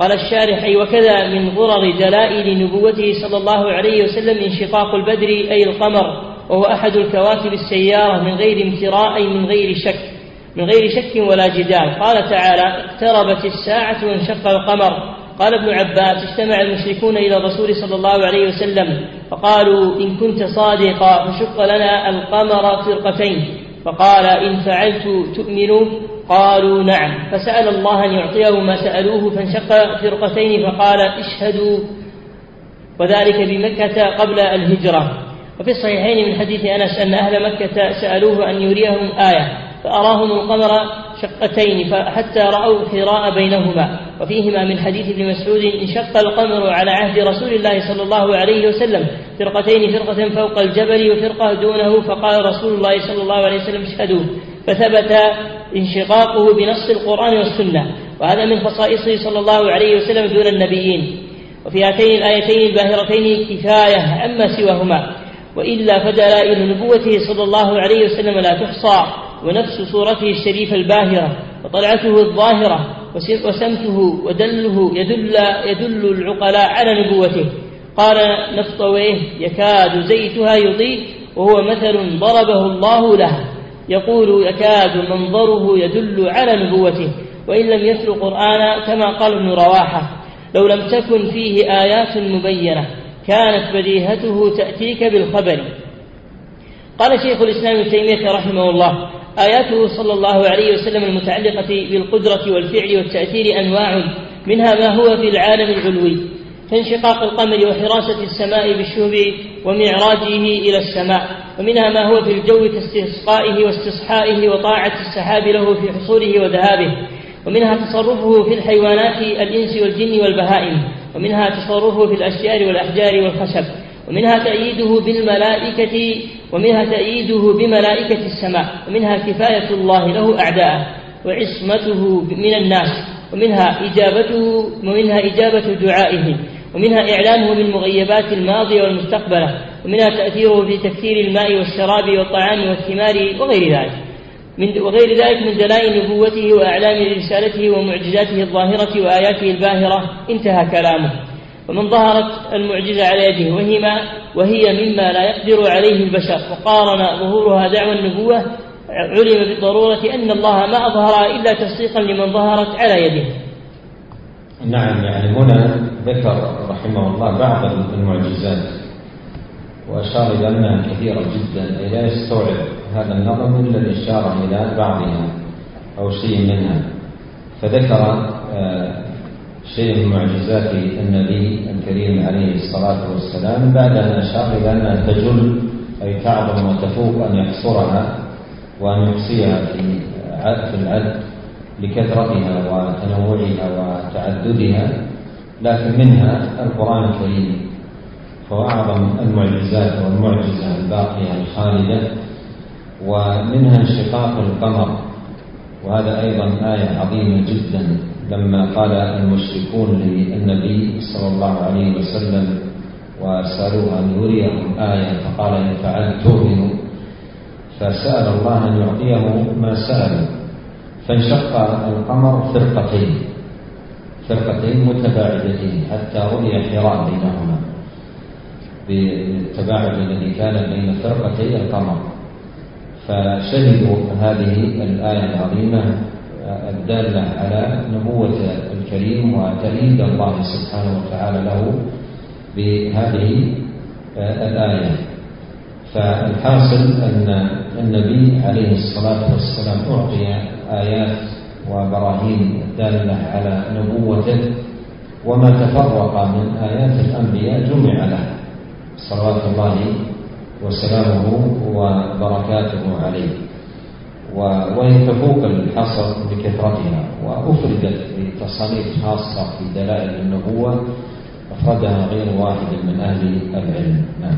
Speaker 2: قال الشارح: أي وكذا من غرر دلائل نبوته صلى الله عليه وسلم انشقاق البدر أي القمر، وهو أحد الكواكب السيارة من غير امتراء أي من غير شك من غير شك ولا جدال. قال تعالى: اقتربت الساعة وانشق القمر. قال ابن عباس: اجتمع المشركون إلى الرسول صلى الله عليه وسلم فقالوا: إن كنت صادقا فشق لنا القمر فرقتين. فقال: إن فعلت تؤمنوا؟ قالوا: نعم. فسأل الله أن يعطيه ما سألوه فانشق فرقتين فقال: اشهدوا، وذلك بمكة قبل الهجرة. وفي الصحيحين من حديث أنس أن أهل مكة سألوه أن يريهم آية فأراهم القمر شقتين حتى رأوا حراء بينهما. وفيهما من حديث ابن مسعود: انشق القمر على عهد رسول الله صلى الله عليه وسلم فرقتين، فرقة فوق الجبل وفرقة دونه، فقال رسول الله صلى الله عليه وسلم: اشهدوا. فثبت انشقاقه بنص القرآن والسنة، وهذا من خصائصه صلى الله عليه وسلم دون النبيين. وفي هاتين الآيتين الباهرتين كفاية عما سواهما، وإلا فدلائل نبوته صلى الله عليه وسلم لا تحصى، ونفس صورته الشريفة الباهرة وطلعته الظاهرة وسمته ودله يدل, يدل العقلاء على نبوته. قال نفطويه: يكاد زيتها يضيء، وهو مثل ضربه الله له، يقول: يكاد منظره يدل على نبوته، وإن لم يتل قرآنا، كما قال ابن رواحة: لو لم تكن فيه آيات مبينة كانت بديهته تأتيك بالخبر. قال شيخ الإسلام ابن تيمية رحمه الله: آياته صلى الله عليه وسلم المتعلقة بالقدرة والفعل والتأثير أنواع، منها ما هو في العالم العلوي كانشقاق القمر وحراسة السماء بالشهب ومعراجه إلى السماء، ومنها ما هو في الجو كاستسقائه واستصحائه وطاعة السحاب له في حصوله وذهابه، ومنها تصرفه في الحيوانات الإنس والجن والبهائم، ومنها تصرفه في الأشجار والأحجار والخشب، ومنها تأييده بالملائكة ومنها تأييده بملائكة السماء، ومنها كفاية الله له أعداءه وعصمته من الناس، ومنها إجابته ومنها إجابة دعائه، ومنها إعلامه بالمغيبات الماضية والمستقبلة، ومنها تأثيره في تكثير الماء والشراب والطعام والثمار وغير ذلك من وغير ذلك من دلائل نبوته وأعلام رسالته ومعجزاته الظاهرة وآياته الباهرة. انتهى كلامه. ومن ظهرت المعجزة على يده وهي, وهي مما لا يقدر عليه البشر، وقارن ظهورها دعوى النبوة، علم بالضرورة أن الله ما أظهر إلا تصديقا لمن ظهرت على يده.
Speaker 1: نعم، يعني هنا ذكر رحمه الله بعض المعجزات وأشار إلى أنها كثيرة جدا، أي لا يستوعب هذا النظم إلا الإشارة إلى بعضها أو شيء منها. فذكر شيء من معجزات النبي الكريم عليه الصلاة والسلام بعد أن أشار إلى أنها تجل أي تعظم وتفوق أن يحصرها وأن يحصيها في العد لكثرتها وتنوعها وتعددها، لكن منها القرآن الكريم، فهو أعظم المعجزات والمعجزة الباقية الخالدة. ومنها انشقاق القمر، وهذا أيضا آية عظيمة جدا، لما قال المشركون للنبي صلى الله عليه وسلم وسألوه أن يريهم آية فقال: إن فعلت تؤمنوا، فسأل الله أن يعطيه ما سأل، فانشق القمر فرقتين فرقتين متباعدتين حتى رؤي حراء بينهما بالتباعد الذي كان بين فرقتي القمر. فشهدوا هذه الآية العظيمة الدالة على نبوة الكريم وتأييد الله سبحانه وتعالى له بهذه الآية. فالحاصل أن النبي عليه الصلاة والسلام أعطي آيات وبراهين دالة على نبوته، وما تفرق من آيات الأنبياء جمع له صلوات الله وسلامه وبركاته عليه، وهي تفوق الحصر بكثرتها، وأفردت بتصانيف خاصة في دلائل النبوة أفردها غير واحد من أهل العلم. نعم.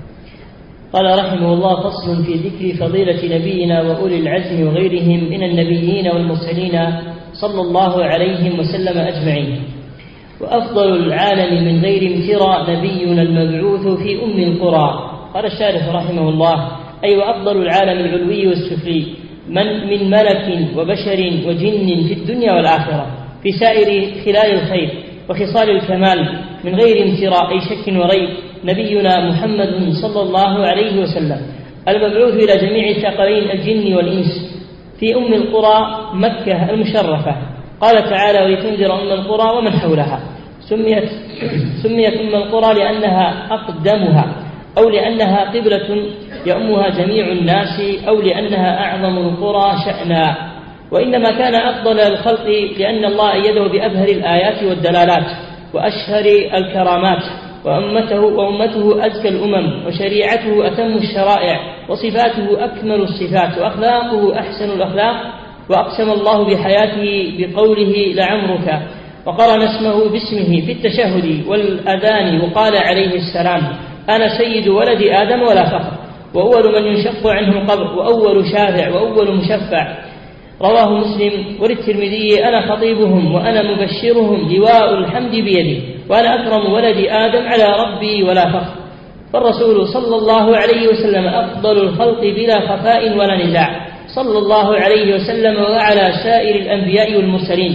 Speaker 2: قال رحمه الله: فصل في ذكر فضيلة نبينا وأولي العزم وغيرهم من النبيين والمرسلين صلى الله عليهم وسلم أجمعين. وأفضل العالم من غير امتراء نبينا المبعوث في أم القرى. قال الشارح رحمه الله: أي وأفضل العالم العلوي والسفلي من من ملك وبشر وجن في الدنيا والآخرة في سائر خلال الخير، وخصال الكمال من غير امتراء أي شك وريب نبينا محمد صلى الله عليه وسلم المبعوث إلى جميع ثقلين الجن والإنس في أم القرى مكة المشرفة. قال تعالى: ولتنذر أم القرى ومن حولها. سميت, سميت أم القرى لأنها أقدمها، أو لأنها قبلة يؤمها جميع الناس، أو لأنها أعظم القرى شأنا. وإنما كان أفضل الخلق لأن الله أيده بأبهر الآيات والدلالات وأشهر الكرامات، وأمته, وأمته أزكى الأمم، وشريعته أتم الشرائع، وصفاته أكمل الصفات، وأخلاقه أحسن الأخلاق. وأقسم الله بحياته بقوله: لعمرك، وقرن اسمه باسمه في التشهد والأذان، وقال عليه السلام: أنا سيد ولد آدم ولا فخر، وأول من ينشق عنه القبر، وأول شافع، وأول مشفع. رواه مسلم. وللترمذي: أنا خطيبهم وأنا مبشرهم، لواء الحمد بيدي، وأنا أكرم ولد آدم على ربي ولا فخر. فالرسول صلى الله عليه وسلم أفضل الخلق بلا خفاء ولا نزاع، صلى الله عليه وسلم وعلى سائر الأنبياء والمرسلين.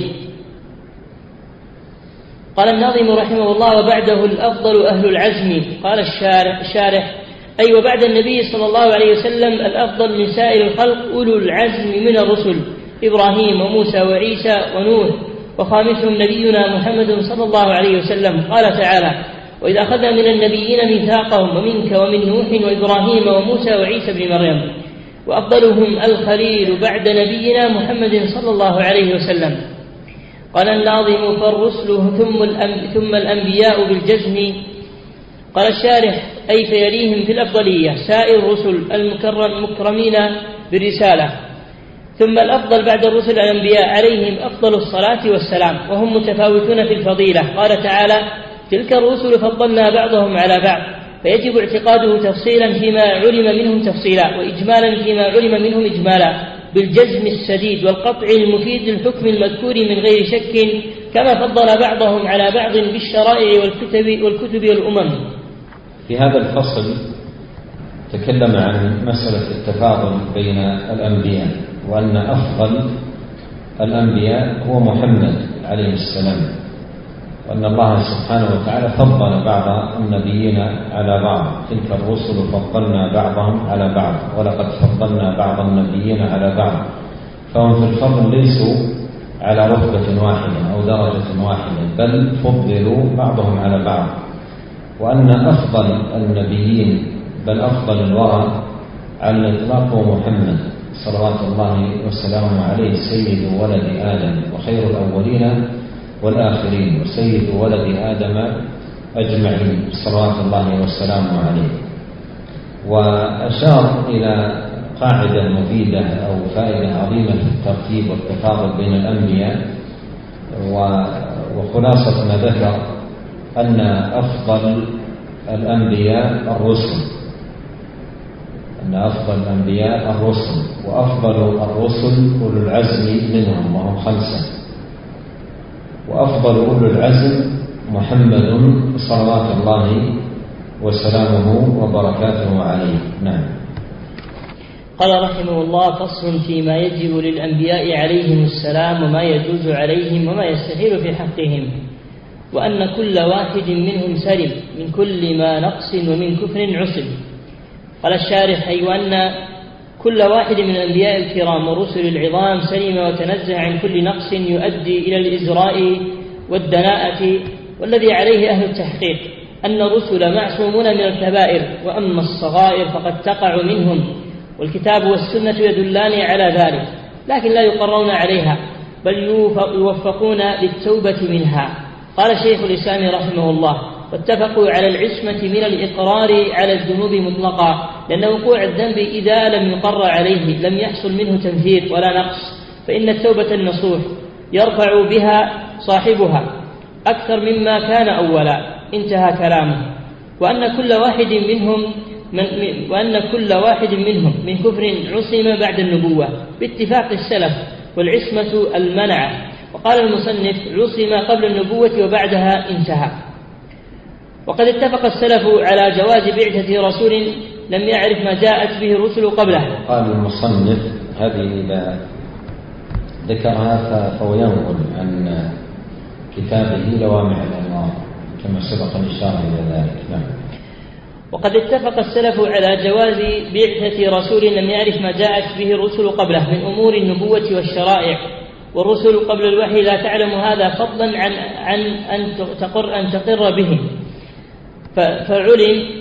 Speaker 2: قال الناظم رحمه الله: وبعده الأفضل أهل العزم. قال الشارح: أي أيوة وبعد النبي صلى الله عليه وسلم الأفضل من سائر الخلق أولو العزم من الرسل، إبراهيم وموسى وعيسى ونوح، وخامسهم نبينا محمد صلى الله عليه وسلم. قال تعالى: وإذا أخذنا من النبيين ميثاقهم ومنك ومن نوح وإبراهيم وموسى وعيسى بن مريم. وأفضلهم الخليل بعد نبينا محمد صلى الله عليه وسلم. قال الناظم: فالرسل ثم الأنبياء بالجزم. قال الشارح: أي فيليهم في الأفضلية سائر الرسل المكرمين بالرسالة، ثم الأفضل بعد الرسل الأنبياء عليهم أفضل الصلاة والسلام، وهم متفاوتون في الفضيلة. قال تعالى: تلك الرسل فضلنا بعضهم على بعض، فيجب اعتقاده تفصيلا فيما علم منهم تفصيلا، وإجمالا فيما علم منهم إجمالا، بالجزم السديد والقطع المفيد للحكم المذكور من غير شك، كما فضل بعضهم على بعض بالشرائع والكتب, والكتب والأمم.
Speaker 1: في هذا الفصل تكلم عن مسألة التفاضل بين الأنبياء، وأن أفضل الأنبياء هو محمد عليه السلام، وأن الله سبحانه وتعالى فضل بعض النبيين على بعض. تلك الرسل فضلنا بعضهم على بعض، ولقد فضلنا بعض النبيين على بعض، فهم في الفضل ليسوا على رتبة واحدة أو درجة واحدة، بل فضلوا بعضهم على بعض. وأن أفضل النبيين بل أفضل الورى على الإطلاق هو محمد صلوات الله وسلامه عليه، سيد ولد آدم وخير الأولين والآخرين، وسيد ولد آدم أجمعين صلوات الله وسلامه عليه. وأشار إلى قاعدة مفيدة أو فائدة عظيمة في الترتيب والتفاضل بين الأنبياء، وخلاصة ما ذكر أن أفضل الأنبياء الرسل أن أفضل الأنبياء الرسل وأفضل الرسل أولو العزم منهم وهم خمسة، وأفضل أولو العزم محمد صلوات الله وسلامه وبركاته عليه. نعم.
Speaker 2: قال رحمه الله: فصل فيما يجب للأنبياء عليهم السلام، وما يجوز عليهم وما يستحيل في حقهم، وأن كل واحد منهم سلم من كل ما نقص ومن كفر عصم. قال الشارح: أي وأن كل واحد من الأنبياء الكرام والرسل العظام سلم وتنزه عن كل نقص يؤدي إلى الإزراء والدناءة، والذي عليه أهل التحقيق أن الرسل معصومون من الكبائر، وأما الصغائر فقد تقع منهم، والكتاب والسنة يدلان على ذلك، لكن لا يقرون عليها بل يوفقون للتوبة منها. قال شيخ الإسلام رحمه الله: واتفقوا على العصمة من الإقرار على الذنوب مطلقا، لأن وقوع الذنب إذا لم يقر عليه لم يحصل منه تنفير ولا نقص، فإن التوبة النصوح يرفع بها صاحبها أكثر مما كان أولا. انتهى كلامه. وأن كل واحد منهم من وأن كل واحد منهم من كفر عصم بعد النبوة باتفاق السلف، والعصمة المنع. وقال المصنف: عصم قبل النبوة وبعدها انتهى. وقد اتفق السلف على جواز بعثة رسول لم يعرف ما جاءت به الرسل قبله.
Speaker 1: قال المصنف: هذه إذا ذكرها فهو ينقل عن كتابه لوامع الأنوار كما سبق الإشارة إلى ذلك. نعم.
Speaker 2: وقد اتفق السلف على جواز بعثة رسول لم يعرف ما جاءت به الرسل قبله من أمور النبوة والشرائع، والرسل قبل الوحي لا تعلم هذا فضلا عن عن أن تقر أن تقر به، فعلم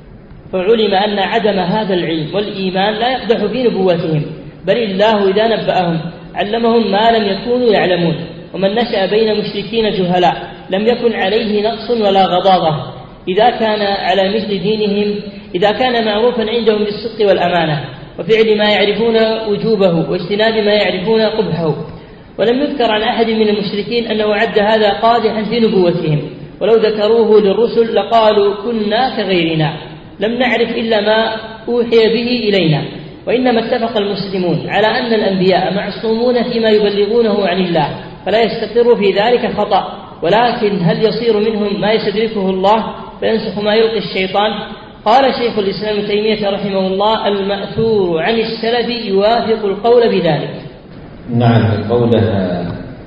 Speaker 2: فعلم أن عدم هذا العلم والإيمان لا يقدح في نبوتهم، بل الله إذا نبأهم علمهم ما لم يكونوا يعلمون. ومن نشأ بين مشركين جهلاء لم يكن عليه نقص ولا غضاضة إذا كان على مثل دينهم، إذا كان معروفا عندهم بالصدق والأمانة وفعل ما يعرفون وجوبه واجتناب ما يعرفون قبحه. ولم يذكر عن أحد من المشركين أنه عد هذا قادحا في نبوتهم، ولو ذكروه للرسل لقالوا كنا كغيرنا لم نعرف إلا ما أوحي به إلينا. وإنما اتفق المسلمون على أن الأنبياء معصومون فيما يبلغونه عن الله، فلا يستقر في ذلك خطأ، ولكن هل يصير منهم ما يستدركه الله فينسخ ما يلقي الشيطان؟ قال شيخ الإسلام ابن تيمية رحمه الله: المأثور عن السلف يوافق القول بذلك.
Speaker 1: نعم، قوله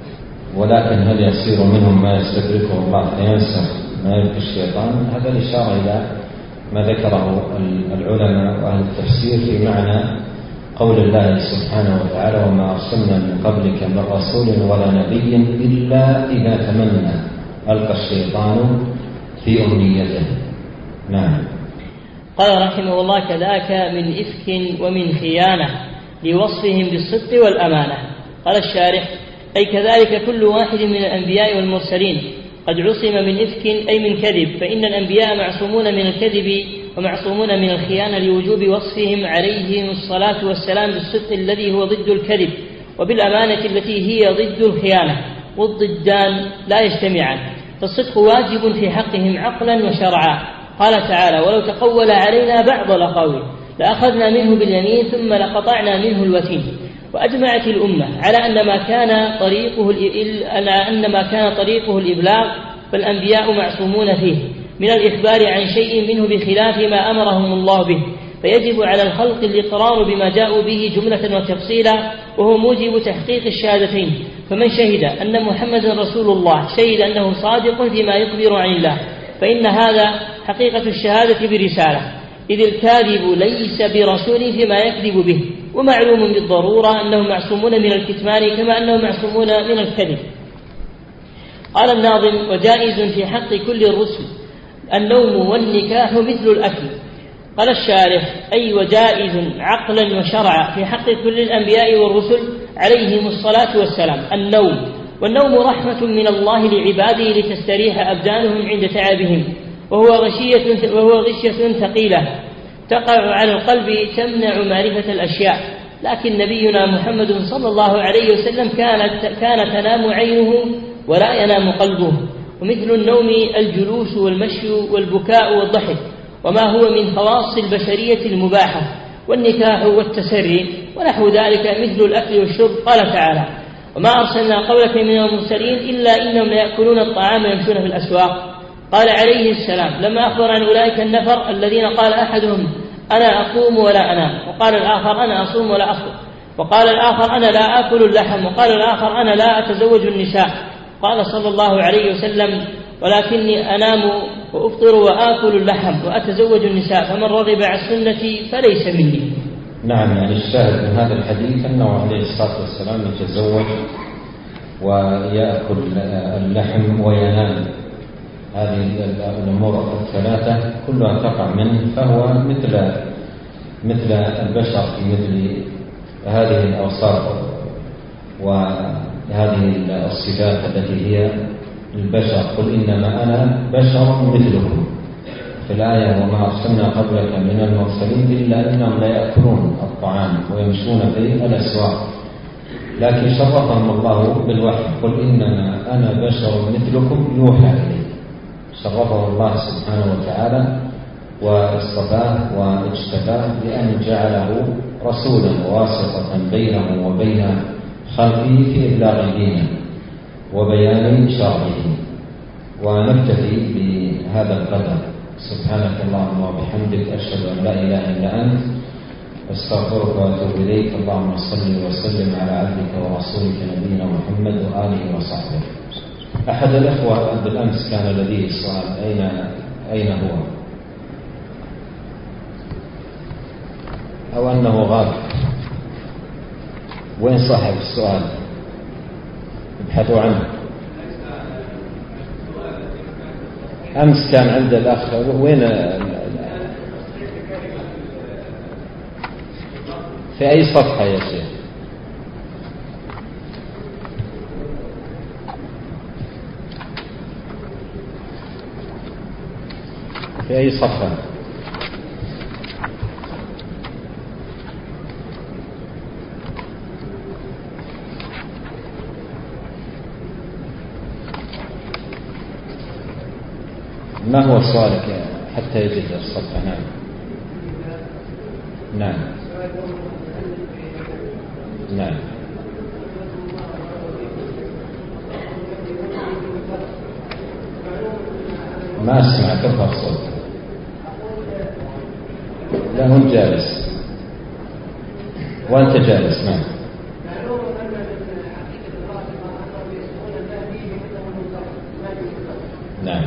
Speaker 1: ولكن هل يصير منهم ما يستدركه الله فينسخ ما يلقي الشيطان، هذا الإشارة إلى ما ذكره العلماء وأهل التفسير في معنى قول الله سبحانه وتعالى: وما أرسلنا من قبلك من رسول ولا نبي إلا إذا تمنى ألقى الشيطان في أمنيته. نعم.
Speaker 2: قال رحمه الله: كذاك من إفك ومن خيانة لوصفهم بالصدق والأمانة. قال الشارح: أي كذلك كل واحد من الأنبياء والمرسلين قد عصم من إفك أي من كذب، فإن الأنبياء معصومون من الكذب ومعصومون من الخيانة لوجوب وصفهم عليهم الصلاة والسلام بالصدق الذي هو ضد الكذب وبالأمانة التي هي ضد الخيانة، والضدان لا يجتمعان، فالصدق واجب في حقهم عقلا وشرعا. قال تعالى: ولو تقول علينا بعض الأقاويل لأخذنا منه باليمين ثم لقطعنا منه الوتين. وأجمعت الأمة على أن ما كان طريقه على أن ما كان طريقه الإبلاغ فالأنبياء معصومون فيه من الإخبار عن شيء منه بخلاف ما أمرهم الله به، فيجب على الخلق الإقرار بما جاءوا به جملة وتفصيلا، وهو موجب تحقيق الشهادتين. فمن شهد أن محمد رسول الله شهد أنه صادق فيما يخبر عن الله، فإن هذا حقيقة الشهادة برسالة، إذ الكاذب ليس برسول فيما يكذب به، ومعلوم بالضرورة أنهم معصومون من الكتمان كما أنهم معصومون من الكذب. قال الناظم: وجائز في حق كل الرسل النوم والنكاح مثل الأكل. قال الشارح: أي وجائز عقلا وشرعا في حق كل الأنبياء والرسل عليهم الصلاة والسلام النوم، والنوم رحمة من الله لعباده لتستريح أبدانهم عند تعبهم، وهو غشية, وهو غشية ثقيلة تقع على القلب تمنع معرفة الأشياء، لكن نبينا محمد صلى الله عليه وسلم كانت كان تنام عينه ولا ينام قلبه. ومثل النوم الجلوس والمشي والبكاء والضحك، وما هو من خواص البشرية المباحة، والنكاح والتسري ونحو ذلك مثل الأكل والشرب. قال تعالى: وما أرسلنا قولك من المرسلين إلا إنهم ليأكلون الطعام ويمشون في الأسواق. قال عليه السلام لما أخبر عن أولئك النفر الذين قال أحدهم: أنا أقوم ولا أنام، وقال الآخر: أنا أصوم ولا أفطر، وقال الآخر: أنا لا آكل اللحم، وقال الآخر: أنا لا أتزوج النساء. قال صلى الله عليه وسلم: ولكني أنام وأفطر وآكل اللحم وأتزوج النساء، فمن رغب عن سنتي فليس مني.
Speaker 1: نعم، يعني الشاهد من هذا الحديث أنه عليه الصلاة والسلام يتزوج ويأكل اللحم وينام، هذه الأمور الثلاثة كلها تقع منه، فهو مثل مثل البشر في مثل هذه الأوصاف وهذه الصفات التي هي البشر. قل إنما أنا بشر مثلكم في الآية: وما أرسلنا قبلك من المرسلين إلا إنهم لا يأكلون الطعام ويمشون في الأسواق، لكن شرفهم الله بالوحي: قل إنما أنا بشر مثلكم يوحى إلي. شرفه الله سبحانه وتعالى واصطفاه واجتباه بأن جعله رسولا واسطة بينه وبين خلقه في إبلاغ دينه وبيان شرعه. ونكتفي بهذا القدر. سبحانك اللهم وبحمدك، أشهد أن لا إله إلا أنت، أستغفرك وأتوب إليك. اللهم صل وسلم على عبدك ورسولك نبينا محمد وآله وصحبه. أحد الأخوة بالأمس كان لديه سؤال: أين أين هو؟ أو أنه غاب. وين صاحب السؤال؟ ابحثوا عنه. أمس كان عند الأخ. وين؟ في أي صفحة يا شيخ؟ في أي صفحة؟ ما هو سؤالك حتى يجد الصفحة؟ نعم نعم نعم. ما أسمع، ترفع الصوت. لا، هو جالس وأنت جالس. نعم نعم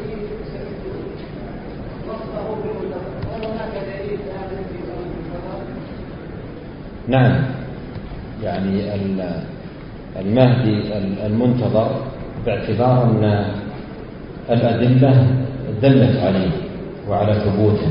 Speaker 1: نعم. يعني المهدي المنتظر باعتبار أن الأدلة دلت عليه وعلى ثبوته،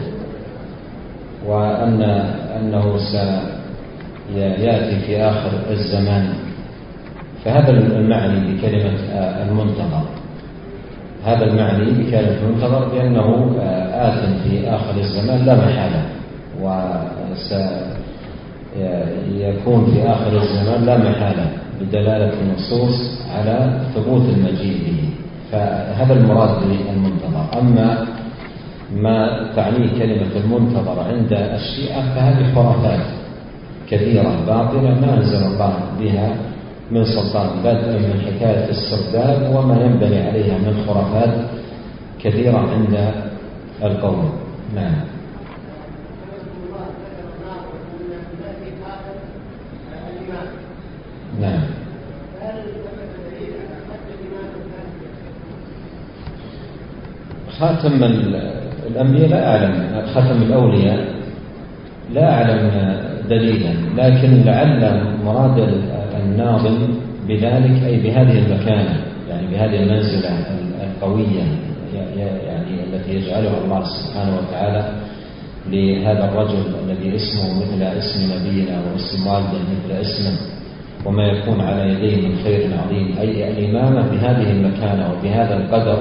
Speaker 1: وأن أنه سيأتي في آخر الزمان، فهذا المعني بكلمة المنتظر، هذا المعني بكلمة المنتظر بأنه آت في آخر الزمان لا محالة، وسيكون في آخر الزمان لا محالة بدلالة النصوص على ثبوت المجيء به. فهذا المراد بالمنتظر. أما ما تعنيه كلمة المنتظر عند الشيعة فهذه خرافات كثيرة باطلة ما أنزل الله بها من سلطان، بدءا من حكاية السرداب وما ينبني عليها من خرافات كثيرة عند القوم. نعم نعم. خاتم الأنبياء لا أعلم، خاتم الأولياء لا أعلم دليلا، لكن لعل مراد الناظم بذلك أي بهذه المكانة، يعني بهذه المنزلة القوية يعني التي يجعلها الله سبحانه وتعالى لهذا الرجل الذي اسمه مثل اسم نبينا واسم والده مثل اسمه، وما يكون على يديه من خير عظيم، أي الإمامة بهذه المكانة وبهذا القدر،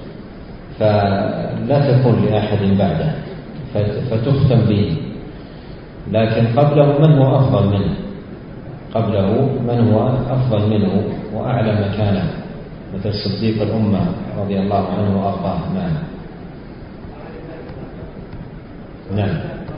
Speaker 1: فلا تكون لأحد بعده فتختم به. لكن قبله من هو أفضل منه، قبله من هو أفضل منه وأعلى مكانه، مثل صديق الأمة رضي الله عنه وأرضاه. نعم نعم.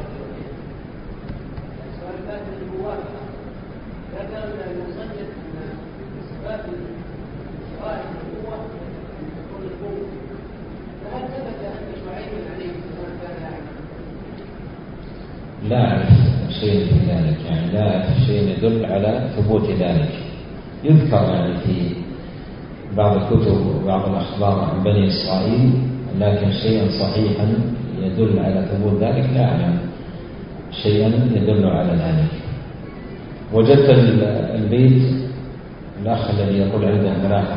Speaker 1: لا أعرف شيء في ذلك، يعني لا أعرف شيء يدل على ثبوت ذلك. يذكر يعني في بعض الكتب وبعض الأخبار عن بني إسرائيل، لكن شيئا صحيحا يدل على ثبوت ذلك لا أعلم شيئا يدل على ذلك. وجدت البيت الأخ الذي يقول عنده ملاحظة.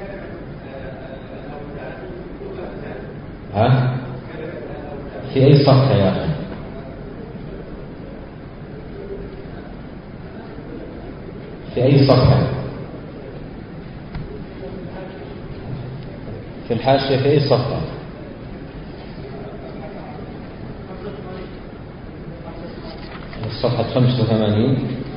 Speaker 1: ها؟ في أي صفحة يا أخي؟ في أي صفحة؟ في الحاشية في أي صفحة؟ الصفحة خمسة وثمانين.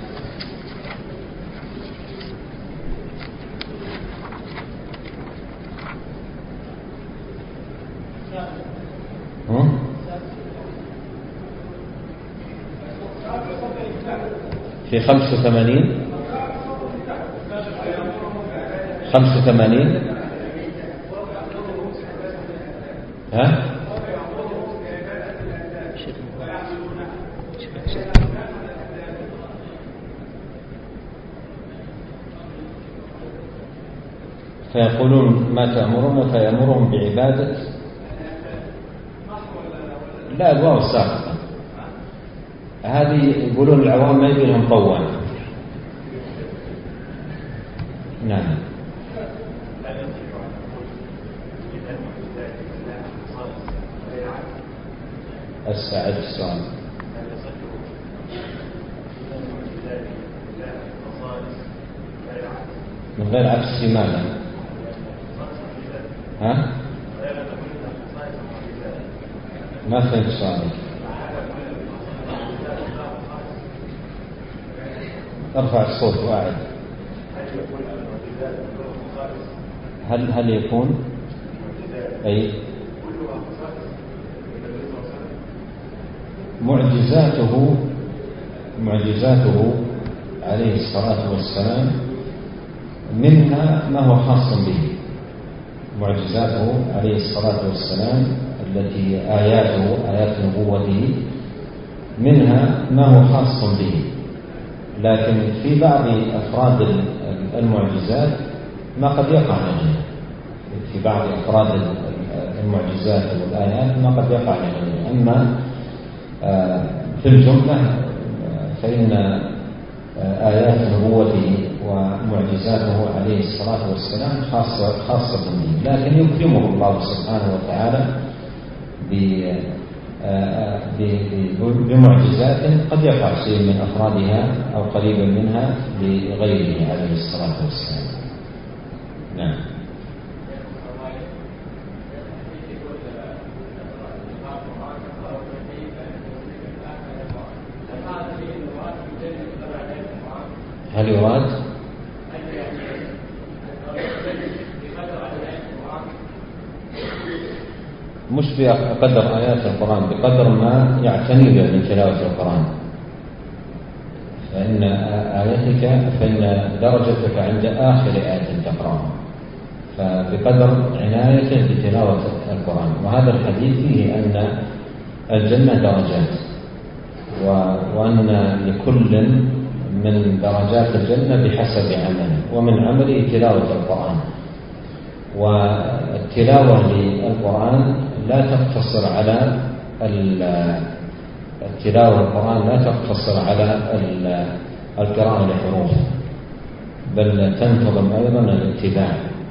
Speaker 1: في خمسة وثمانين خمسة وثمانين. ها؟ فيقولون ما تأمرون فيأمرهم بعبادة. لا الواو ساقطة، هذه يقولون العوام ما يبي لهم طوال. نعم. أستعد السؤال. من غير عكس ماذا؟ ها؟ ما فهمت سؤالك. ارفع الصوت واعد. هل هل يكون أي معجزاته معجزاته عليه الصلاة والسلام منها ما هو خاص به. معجزاته عليه الصلاة والسلام التي آياته آيات نبوته منها ما هو خاص به، لكن في بعض أفراد المعجزات ما قد يقع لغيره. في بعض أفراد المعجزات والآيات ما قد يقع لغيره. أما في الجملة فإن آيات نبوته ومعجزاته عليه الصلاة والسلام خاصة خاصة به، لكن يكرمه الله سبحانه وتعالى بمعجزات قد يقع شيء من أفرادها أو قريبا منها لغيره عليه الصلاة والسلام. نعم. هل يراد؟ مش بقدر آيات القرآن، بقدر ما يعتني به من تلاوة القرآن. فإن آياتك فإن درجتك عند آخر آية تقرأها، فبقدر عنايته بتلاوة القرآن. وهذا الحديث فيه أن الجنة درجات، وأن لكل من درجات الجنة بحسب عمله، ومن عمله تلاوة القرآن. والتلاوة للقرآن لا تقتصر على التلاوة القرآن لا تقتصر على القراءة لحروف، بل تنتظم أيضا الاتباع.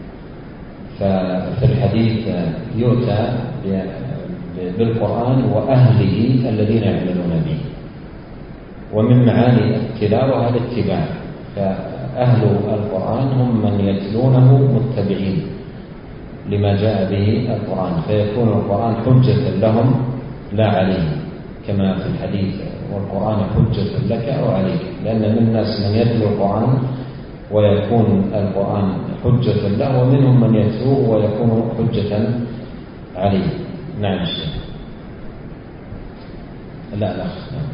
Speaker 1: ففي الحديث يؤتى بالقرآن وأهله الذين يعملون به، ومن معاني التلاوة الاتباع. فأهل القرآن هم من يتلونه متبعين لما جاء به القرآن، فيكون القرآن حجة لهم لا عليهم، كما في الحديث والقرآن حجة لك أو عليك. لأن من الناس من يتلو القرآن ويكون القرآن حجة له، ومنهم من يتلوه ويكون حجة عليه. نعم الشيخ. لا لا نعم.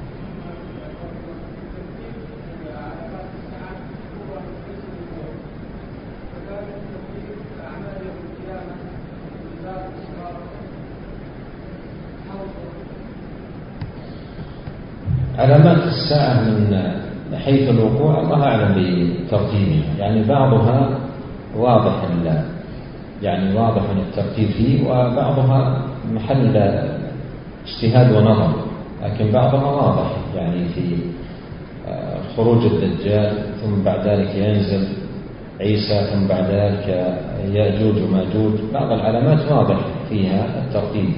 Speaker 1: علامات الساعة من حيث الوقوع الله أعلم بترتيبها، يعني بعضها واضح يعني واضح الترتيب فيه، وبعضها محل اجتهاد ونظر، لكن بعضها واضح، يعني في خروج الدجال، ثم بعد ذلك ينزل عيسى، ثم بعد ذلك يأجوج وماجوج. بعض العلامات واضح فيها الترتيب،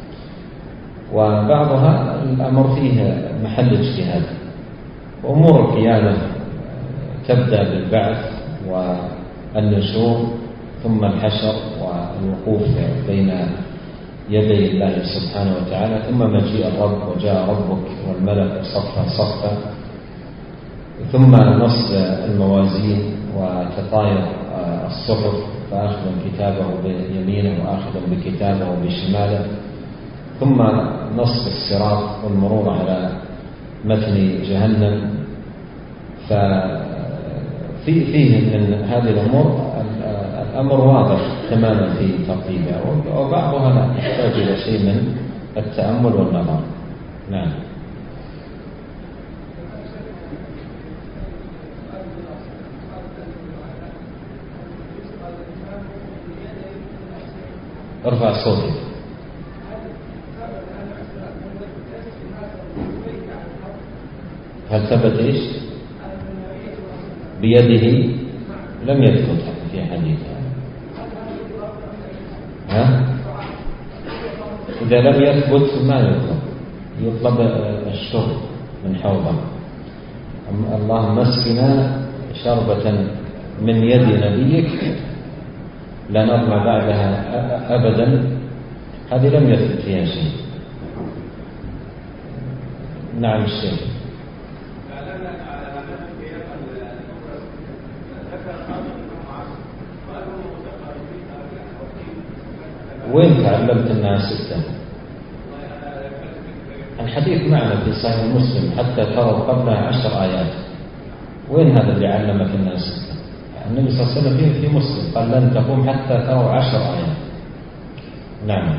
Speaker 1: وبعضها الأمر فيه محل اجتهاد. وأمور القيامة تبدأ بالبعث والنشور، ثم الحشر والوقوف بين يدي الله سبحانه وتعالى، ثم مجيء الرب وجاء ربك والملك صفا صفا، ثم نصب الموازين وتطاير الصحف، فآخذ كتابه بيمينه وآخذ بكتابه بشماله، ثم نصب الصراط والمرور على متن جهنم. ففي فيه من هذه الأمور الأمر واضح تماما في ترتيبها، وبعضها لا يحتاج إلى شيء من التأمل والنظر. نعم. ارفع صوتك. هل ثبت إيش؟ بيده لم يثبت في حديث. ها؟ إذا لم يثبت ما يطلب، يطلب الشرب من حوضه. اللهم اسقنا شربة من يد نبيك لا نظمأ بعدها أبدا، هذه لم يثبت فيها شيء. نعم الشيخ. وين تعلمت أنها ستة؟ الحديث معنا في صحيح مسلم حتى تروا قبلها عشر آيات. وين هذا اللي علمك أنها ستة؟ النبي صلى الله عليه وسلم في مسلم قال لن تقوم حتى تروا عشر آيات. نعم.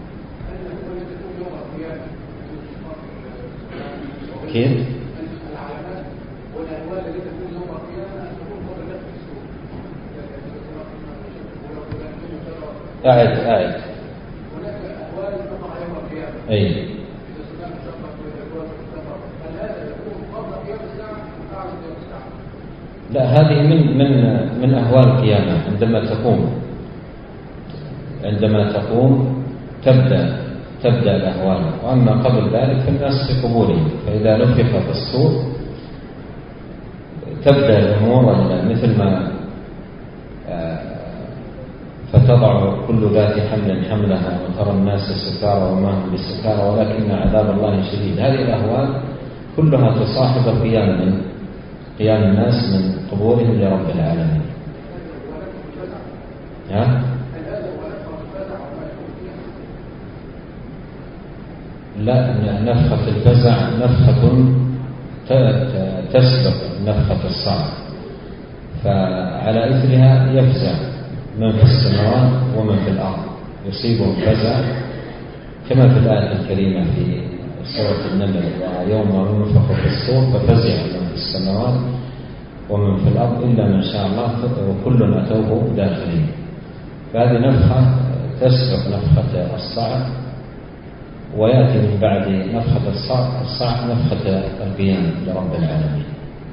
Speaker 1: كيف؟ أعد أعد. أي. لا، هذه من من من أهوال القيامة. عندما تقوم عندما تقوم تبدأ تبدأ الأهوال، وأما قبل ذلك فالناس في قبورهم، فإذا نفخ في الصور تبدأ الأمور مثل ما فتضع كل ذات حمل حملها وترى الناس سكارى وما هم بسكارى ولكن عذاب الله شديد. هذه الأهوال كلها تصاحب القيام من قيام الناس من قبورهم لرب العالمين. ها؟ لا، نفخة الفزع نفخة تسبق نفخة الصعق، فعلى إثرها يفزع من في السماوات ومن في الأرض، يصيبهم فزع كما في الآية الكريمة في سورة النمل: ويوم ينفخ في الصور ففزع من في السماوات ومن في الأرض إلا من شاء الله وكل أتوه داخلين. فهذه نفخة تسبق نفخة الصعق، ويأتي من بعد نفخة الصعق نفخة القيام لرب العالمين.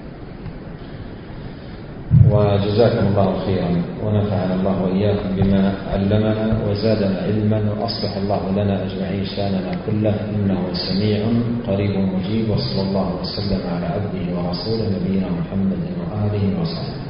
Speaker 1: وجزاكم الله خيرا، ونفعنا الله وإياكم بما علمنا وزادنا علما، وأصلح الله لنا أجمعين شاننا كله، إنه سميع قريب مجيب. وصلى الله وسلم على عبده ورسوله نبينا محمد وآله وصحبه.